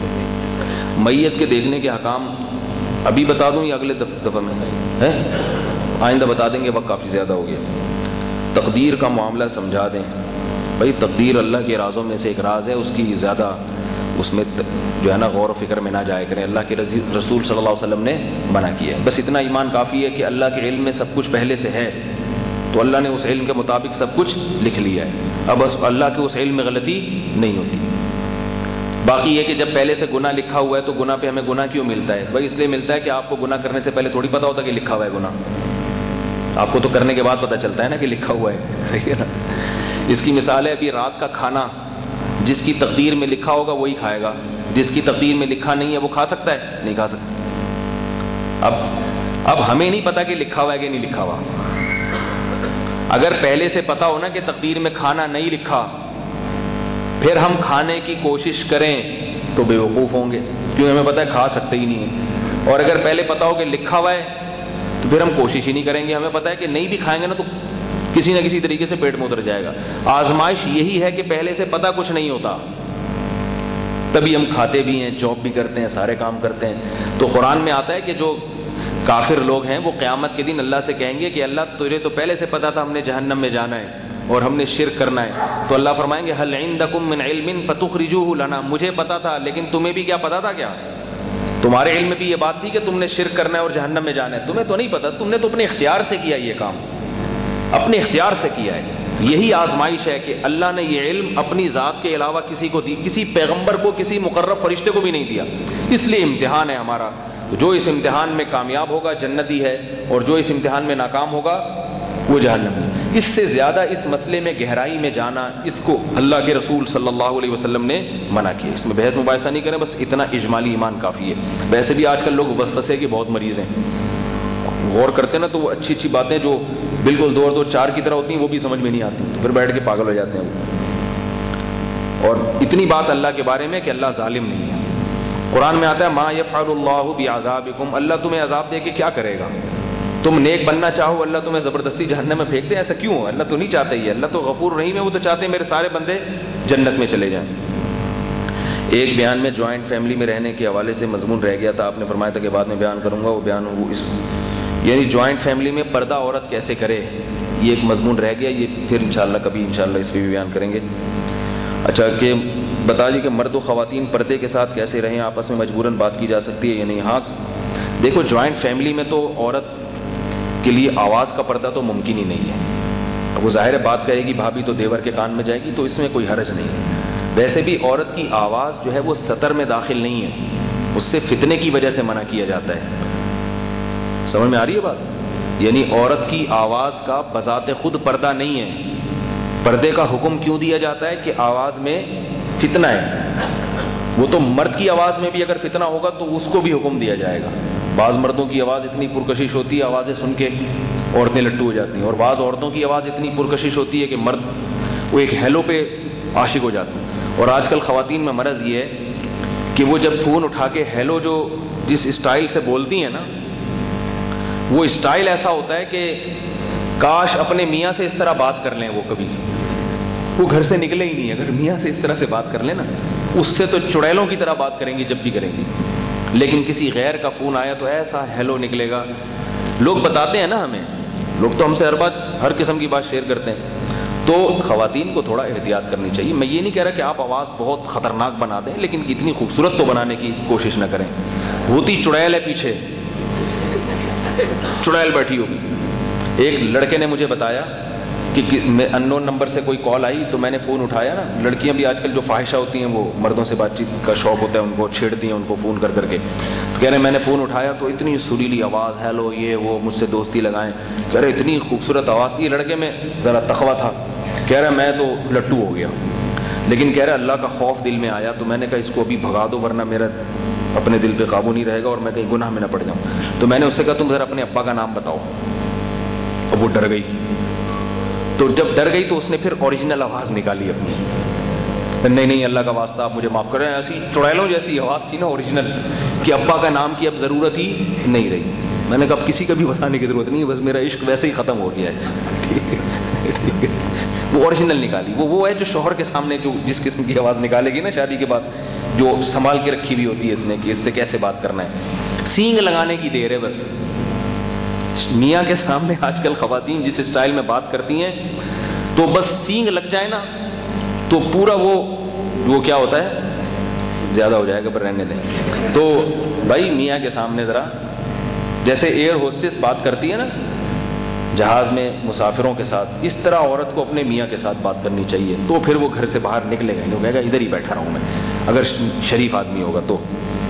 میت کے دیکھنے کے حکام ابھی بتا دوں یا اگلے دفعہ میں ہے؟ آئندہ بتا دیں گے، وقت کافی زیادہ ہو گیا. تقدیر کا معاملہ سمجھا دیں بھائی. تقدیر اللہ کے رازوں میں سے ایک راز ہے، اس کی زیادہ اس میں جو ہے نا غور و فکر میں نہ جائے کریں. اللہ کے رسول صلی اللہ علیہ وسلم نے منع کیا ہے. بس اتنا ایمان کافی ہے کہ اللہ کے علم میں سب کچھ پہلے سے ہے، تو اللہ نے اس علم کے مطابق سب کچھ لکھ لیا ہے. اب بس اللہ کے اس علم میں غلطی نہیں ہوتی. باقی یہ کہ جب پہلے سے گناہ لکھا ہوا ہے تو گناہ پہ ہمیں گناہ کیوں ملتا ہے؟ بھائی اس لیے ملتا ہے کہ آپ کو گناہ کرنے سے پہلے تھوڑی پتا ہوتا کہ لکھا ہوا ہے گناہ. آپ کو تو کرنے کے بعد پتا چلتا ہے نا کہ لکھا ہوا ہے. صحیح ہے نا. اس کی مثال ہے ابھی رات کا کھانا، جس کی تقدیر میں لکھا ہوگا وہی کھائے گا، جس کی تقدیر میں لکھا نہیں ہے وہ کھا سکتا ہے؟ نہیں کھا سکتا. اب اب ہمیں نہیں پتا کہ لکھا ہوا ہے کہ نہیں لکھا ہوا. اگر پہلے سے پتا ہو نا کہ تقدیر میں کھانا نہیں لکھا، پھر ہم کھانے کی کوشش کریں تو بے وقوف ہوں گے، کیونکہ ہمیں پتا ہے کھا سکتے ہی نہیں ہے. اور اگر پہلے پتا ہو کہ لکھا ہوا ہے تو پھر ہم کوشش ہی نہیں کریں گے. ہمیں پتا ہے کہ نہیں بھی کھائیں گے نا تو کسی نہ کسی طریقے سے پیٹ میں اتر جائے گا. آزمائش یہی ہے کہ پہلے سے پتا کچھ نہیں ہوتا، تبھی ہم کھاتے بھی ہیں، جاب بھی کرتے ہیں، سارے کام کرتے ہیں. تو قرآن میں آتا ہے کہ جو کافر لوگ ہیں وہ قیامت کے دن اللہ سے کہیں گے کہ اللہ تجھے تو پہلے سے پتا تھا ہم نے جہنم میں جانا ہے اور ہم نے شرک کرنا ہے. تو اللہ فرمائیں گے هل عندکم من علم فتخرجوه لنا، مجھے پتا تھا لیکن تمہیں بھی کیا پتا تھا؟ کیا تمہارے علم میں بھی یہ بات تھی کہ تم نے شرک کرنا ہے اور جہنم میں جانا ہے؟ تمہیں تو نہیں پتا، تم نے تو اپنے اختیار سے کیا یہ کام، اپنے اختیار سے کیا ہے. یہی آزمائش ہے کہ اللہ نے یہ علم اپنی ذات کے علاوہ کسی کو دی، کسی پیغمبر کو، کسی مقرب فرشتے کو بھی نہیں دیا. اس لیے امتحان ہے ہمارا. جو اس امتحان میں کامیاب ہوگا جنتی ہے، اور جو اس امتحان میں ناکام ہوگا وہ جہنم ہے. اس سے زیادہ اس مسئلے میں گہرائی میں جانا، اس کو اللہ کے رسول صلی اللہ علیہ وسلم نے منع کیا. اس میں بحث مباحثہ نہیں کریں، بس اتنا اجمالی ایمان کافی ہے. ویسے بھی آج کل لوگ وسوسے کے بہت مریض ہیں. غور کرتے ہیں نا تو وہ اچھی اچھی باتیں جو بالکل دو اور دو چار کی طرح ہوتی ہیں وہ بھی سمجھ میں نہیں آتی، تو پھر بیٹھ کے پاگل ہو جاتے ہیں وہ. اور اتنی بات اللہ کے بارے میں کہ اللہ ظالم نہیں ہے. قرآن میں آتا ہے ما یفعل اللہ بعذابکم، اللہ تمہیں عذاب دے کے کیا کرے گا؟ تم نیک بننا چاہو اللہ تمہیں زبردستی جہنم میں پھینک دے، ایسا کیوں؟ اللہ تو نہیں چاہتا ہی ہے. اللہ تو غفور رحیم ہے، وہ تو چاہتے ہیں میرے سارے بندے جنت میں چلے جائیں. ایک بیان میں جوائنٹ فیملی میں رہنے کے حوالے سے مضمون رہ گیا تھا، آپ نے فرمایا تھا کہ بعد میں بیان کروں گا. وہ بیان وہ اس یعنی جوائنٹ فیملی میں پردہ عورت کیسے کرے، یہ ایک مضمون رہ گیا. یہ پھر انشاءاللہ کبھی انشاءاللہ اس پہ بھی بیان کریں گے. اچھا کہ بتا دیجیے کہ مرد و خواتین پردے کے ساتھ کیسے رہیں، آپس میں مجبوراً بات کی جا سکتی ہے یا نہیں؟ ہاں دیکھو، جوائنٹ فیملی میں تو عورت کے لیے آواز کا پردہ تو ممکن ہی نہیں ہے. وہ ظاہر بات کہے گی بھابھی تو دیور کے کان میں جائے گی، تو اس میں کوئی حرج نہیں ہے. ویسے بھی عورت کی آواز جو ہے وہ سطر میں داخل نہیں ہے، اس سے فتنے کی وجہ سے منع کیا جاتا ہے. سمجھ میں آ رہی ہے بات؟ یعنی عورت کی آواز کا بذات خود پردہ نہیں ہے. پردے کا حکم کیوں دیا جاتا ہے کہ آواز میں فتنہ ہے. وہ تو مرد کی آواز میں بھی اگر فتنہ ہوگا تو اس کو بھی حکم دیا جائے گا. بعض مردوں کی آواز اتنی پرکشش ہوتی ہے، آوازیں سن کے عورتیں لٹو ہو جاتی ہیں، اور بعض عورتوں کی آواز اتنی پرکشش ہوتی ہے کہ مرد وہ ایک ہیلو پہ عاشق ہو جاتے ہیں. اور آج کل خواتین میں مرض یہ ہے کہ وہ جب فون اٹھا کے ہیلو جو جس اسٹائل سے بولتی ہیں نا، وہ اسٹائل ایسا ہوتا ہے کہ کاش اپنے میاں سے اس طرح بات کر لیں. وہ کبھی وہ گھر سے نکلے ہی نہیں. اگر میاں سے اس طرح سے بات کر لیں نا، اس سے تو چڑیلوں کی طرح بات کریں گی جب بھی کریں گی. لیکن کسی غیر کا فون آیا تو ایسا ہیلو نکلے گا. لوگ بتاتے ہیں نا ہمیں، لوگ تو ہم سے ہر بات ہر قسم کی بات شیئر کرتے ہیں. تو خواتین کو تھوڑا احتیاط کرنی چاہیے. میں یہ نہیں کہہ رہا کہ آپ آواز بہت خطرناک بنا دیں، لیکن اتنی خوبصورت تو بنانے کی کوشش نہ کریں. ہوتی چڑیل ہے پیچھے، چڑیل بیٹھی ہوگی. ایک لڑکے نے مجھے بتایا کہ ان نون نمبر سے کوئی کال آئی تو میں نے فون اٹھایا نا. لڑکیاں بھی آج کل جو فاحشہ ہوتی ہیں وہ مردوں سے بات چیت کا شوق ہوتا ہے ان کو, چھیڑتی ہیں ان کو فون کر کر کے. تو کہہ رہے میں نے فون اٹھایا تو اتنی سریلی آواز, ہیلو یہ وہ, مجھ سے دوستی لگائیں. کہہ رہے اتنی خوبصورت آواز تھی. لڑکے میں ذرا تقویٰ تھا. کہہ رہا میں تو لٹو ہو گیا, لیکن کہہ رہا اللہ کا خوف دل میں آیا تو میں نے کہا اس کو ابھی بھگا دو ورنہ میرا اپنے دل پہ قابو نہیں رہے گا اور میں کہیں گناہ میں نہ پڑ جاؤں. تو میں نے اس سے کہا تم ذرا اپنے ابا کا نام بتاؤ. اب وہ ڈر گئی. تو جب ڈر گئی تو اس نے پھر اوریجنل آواز نکالی اپنی. نہیں نہیں اللہ کا واسطہ آپ مجھے معاف کریں, ایسی چڑیلوں جیسی آواز تھی نا اوریجنل, کہ ابا کا نام کی اب ضرورت ہی نہیں رہی. میں نے کہا اب کسی کا بھی بتانے کی ضرورت نہیں, بس میرا عشق ویسے ہی ختم ہو گیا ہے. وہ اوریجنل نکالی. وہ وہ ہے جو شوہر کے سامنے جو جس قسم کی آواز نکالے گی نا شادی کے بعد, جو سنبھال کے رکھی ہوئی ہوتی ہے اس نے کہ اس سے کیسے بات کرنا ہے. سینگ لگانے کی دیر ہے بس. میاں کے سامنے آج کل خواتین جس اسٹائل میں بات کرتی ہیں تو بس سینگ لگ جائے نا تو پورا وہ وہ کیا ہوتا ہے, زیادہ ہو جائے گا پر رہنے دیں. تو بھائی میاں کے سامنے ذرا جیسے ایئر ہوسٹس بات کرتی ہے نا جہاز میں مسافروں کے ساتھ, اس طرح عورت کو اپنے میاں کے ساتھ بات کرنی چاہیے. تو پھر وہ گھر سے باہر نکلے گا, وہ کہے گا ادھر ہی بیٹھا رہا ہوں میں, اگر شریف آدمی ہوگا تو.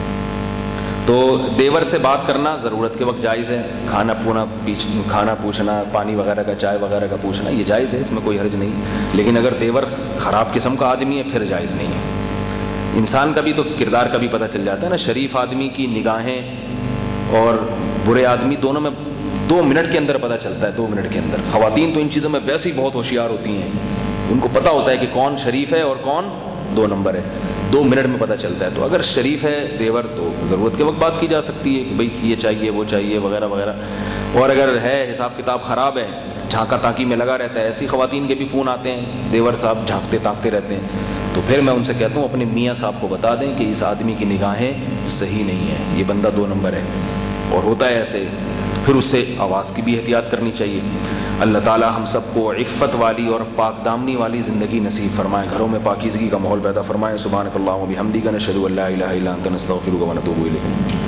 تو دیور سے بات کرنا ضرورت کے وقت جائز ہے. کھانا پونا کھانا پوچھنا, پانی وغیرہ کا, چائے وغیرہ کا پوچھنا, یہ جائز ہے, اس میں کوئی حرج نہیں. لیکن اگر دیور خراب قسم کا آدمی ہے پھر جائز نہیں ہے. انسان کا بھی تو کردار کا بھی پتہ چل جاتا ہے نا. شریف آدمی کی نگاہیں اور برے آدمی دونوں میں دو منٹ کے اندر پتہ چلتا ہے. دو منٹ کے اندر. خواتین تو ان چیزوں میں ویسے ہی بہت ہوشیار ہوتی ہیں, ان کو پتہ ہوتا ہے کہ کون شریف ہے اور کون دو نمبر ہے. دو منٹ میں پتہ چلتا ہے. تو اگر شریف ہے دیور تو ضرورت کے وقت بات کی جا سکتی ہے کہ بھئی یہ چاہیے وہ چاہیے وغیرہ وغیرہ. اور اگر ہے حساب کتاب خراب ہے, جھانکا تاکی میں لگا رہتا ہے, ایسی خواتین کے بھی فون آتے ہیں, دیور صاحب جھانکتے تاکتے رہتے ہیں, تو پھر میں ان سے کہتا ہوں اپنے میاں صاحب کو بتا دیں کہ اس آدمی کی نگاہیں صحیح نہیں ہیں, یہ بندہ دو نمبر ہے. اور ہوتا ہے ایسے, پھر اس سے آواز کی بھی احتیاط کرنی چاہیے. اللہ تعالی ہم سب کو عفت والی اور پاک دامنی والی زندگی نصیب فرمائے, گھروں میں پاکیزگی کا ماحول پیدا فرمائے. سبحانک اللہم و بحمدک نشہد ان لا الہ الا انت نستغفرک و نتوب الیک.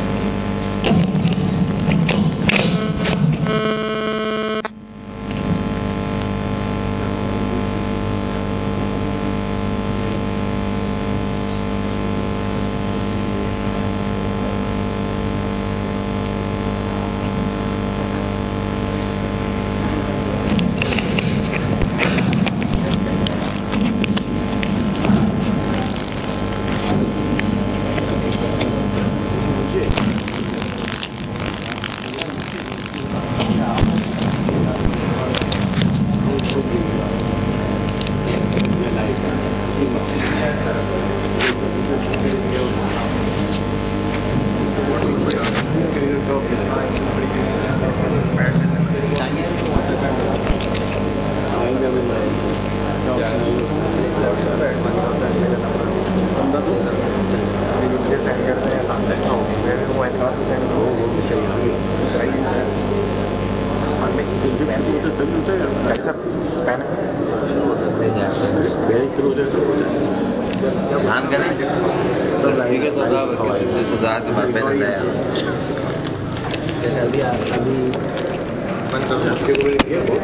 ध्यान करें तो लगेगा तो साहब किसी से सजा के बाद पहले लाया जैसे अभी अभी हफ्ते को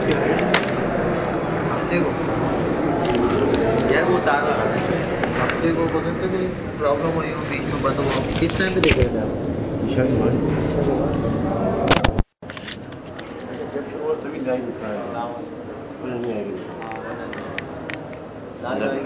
हफ्ते को यार वो तारा हफ्ते को बोलते कोई प्रॉब्लम हुई हो बीच में बंद हुआ किस टाइम पे देख रहे थे आप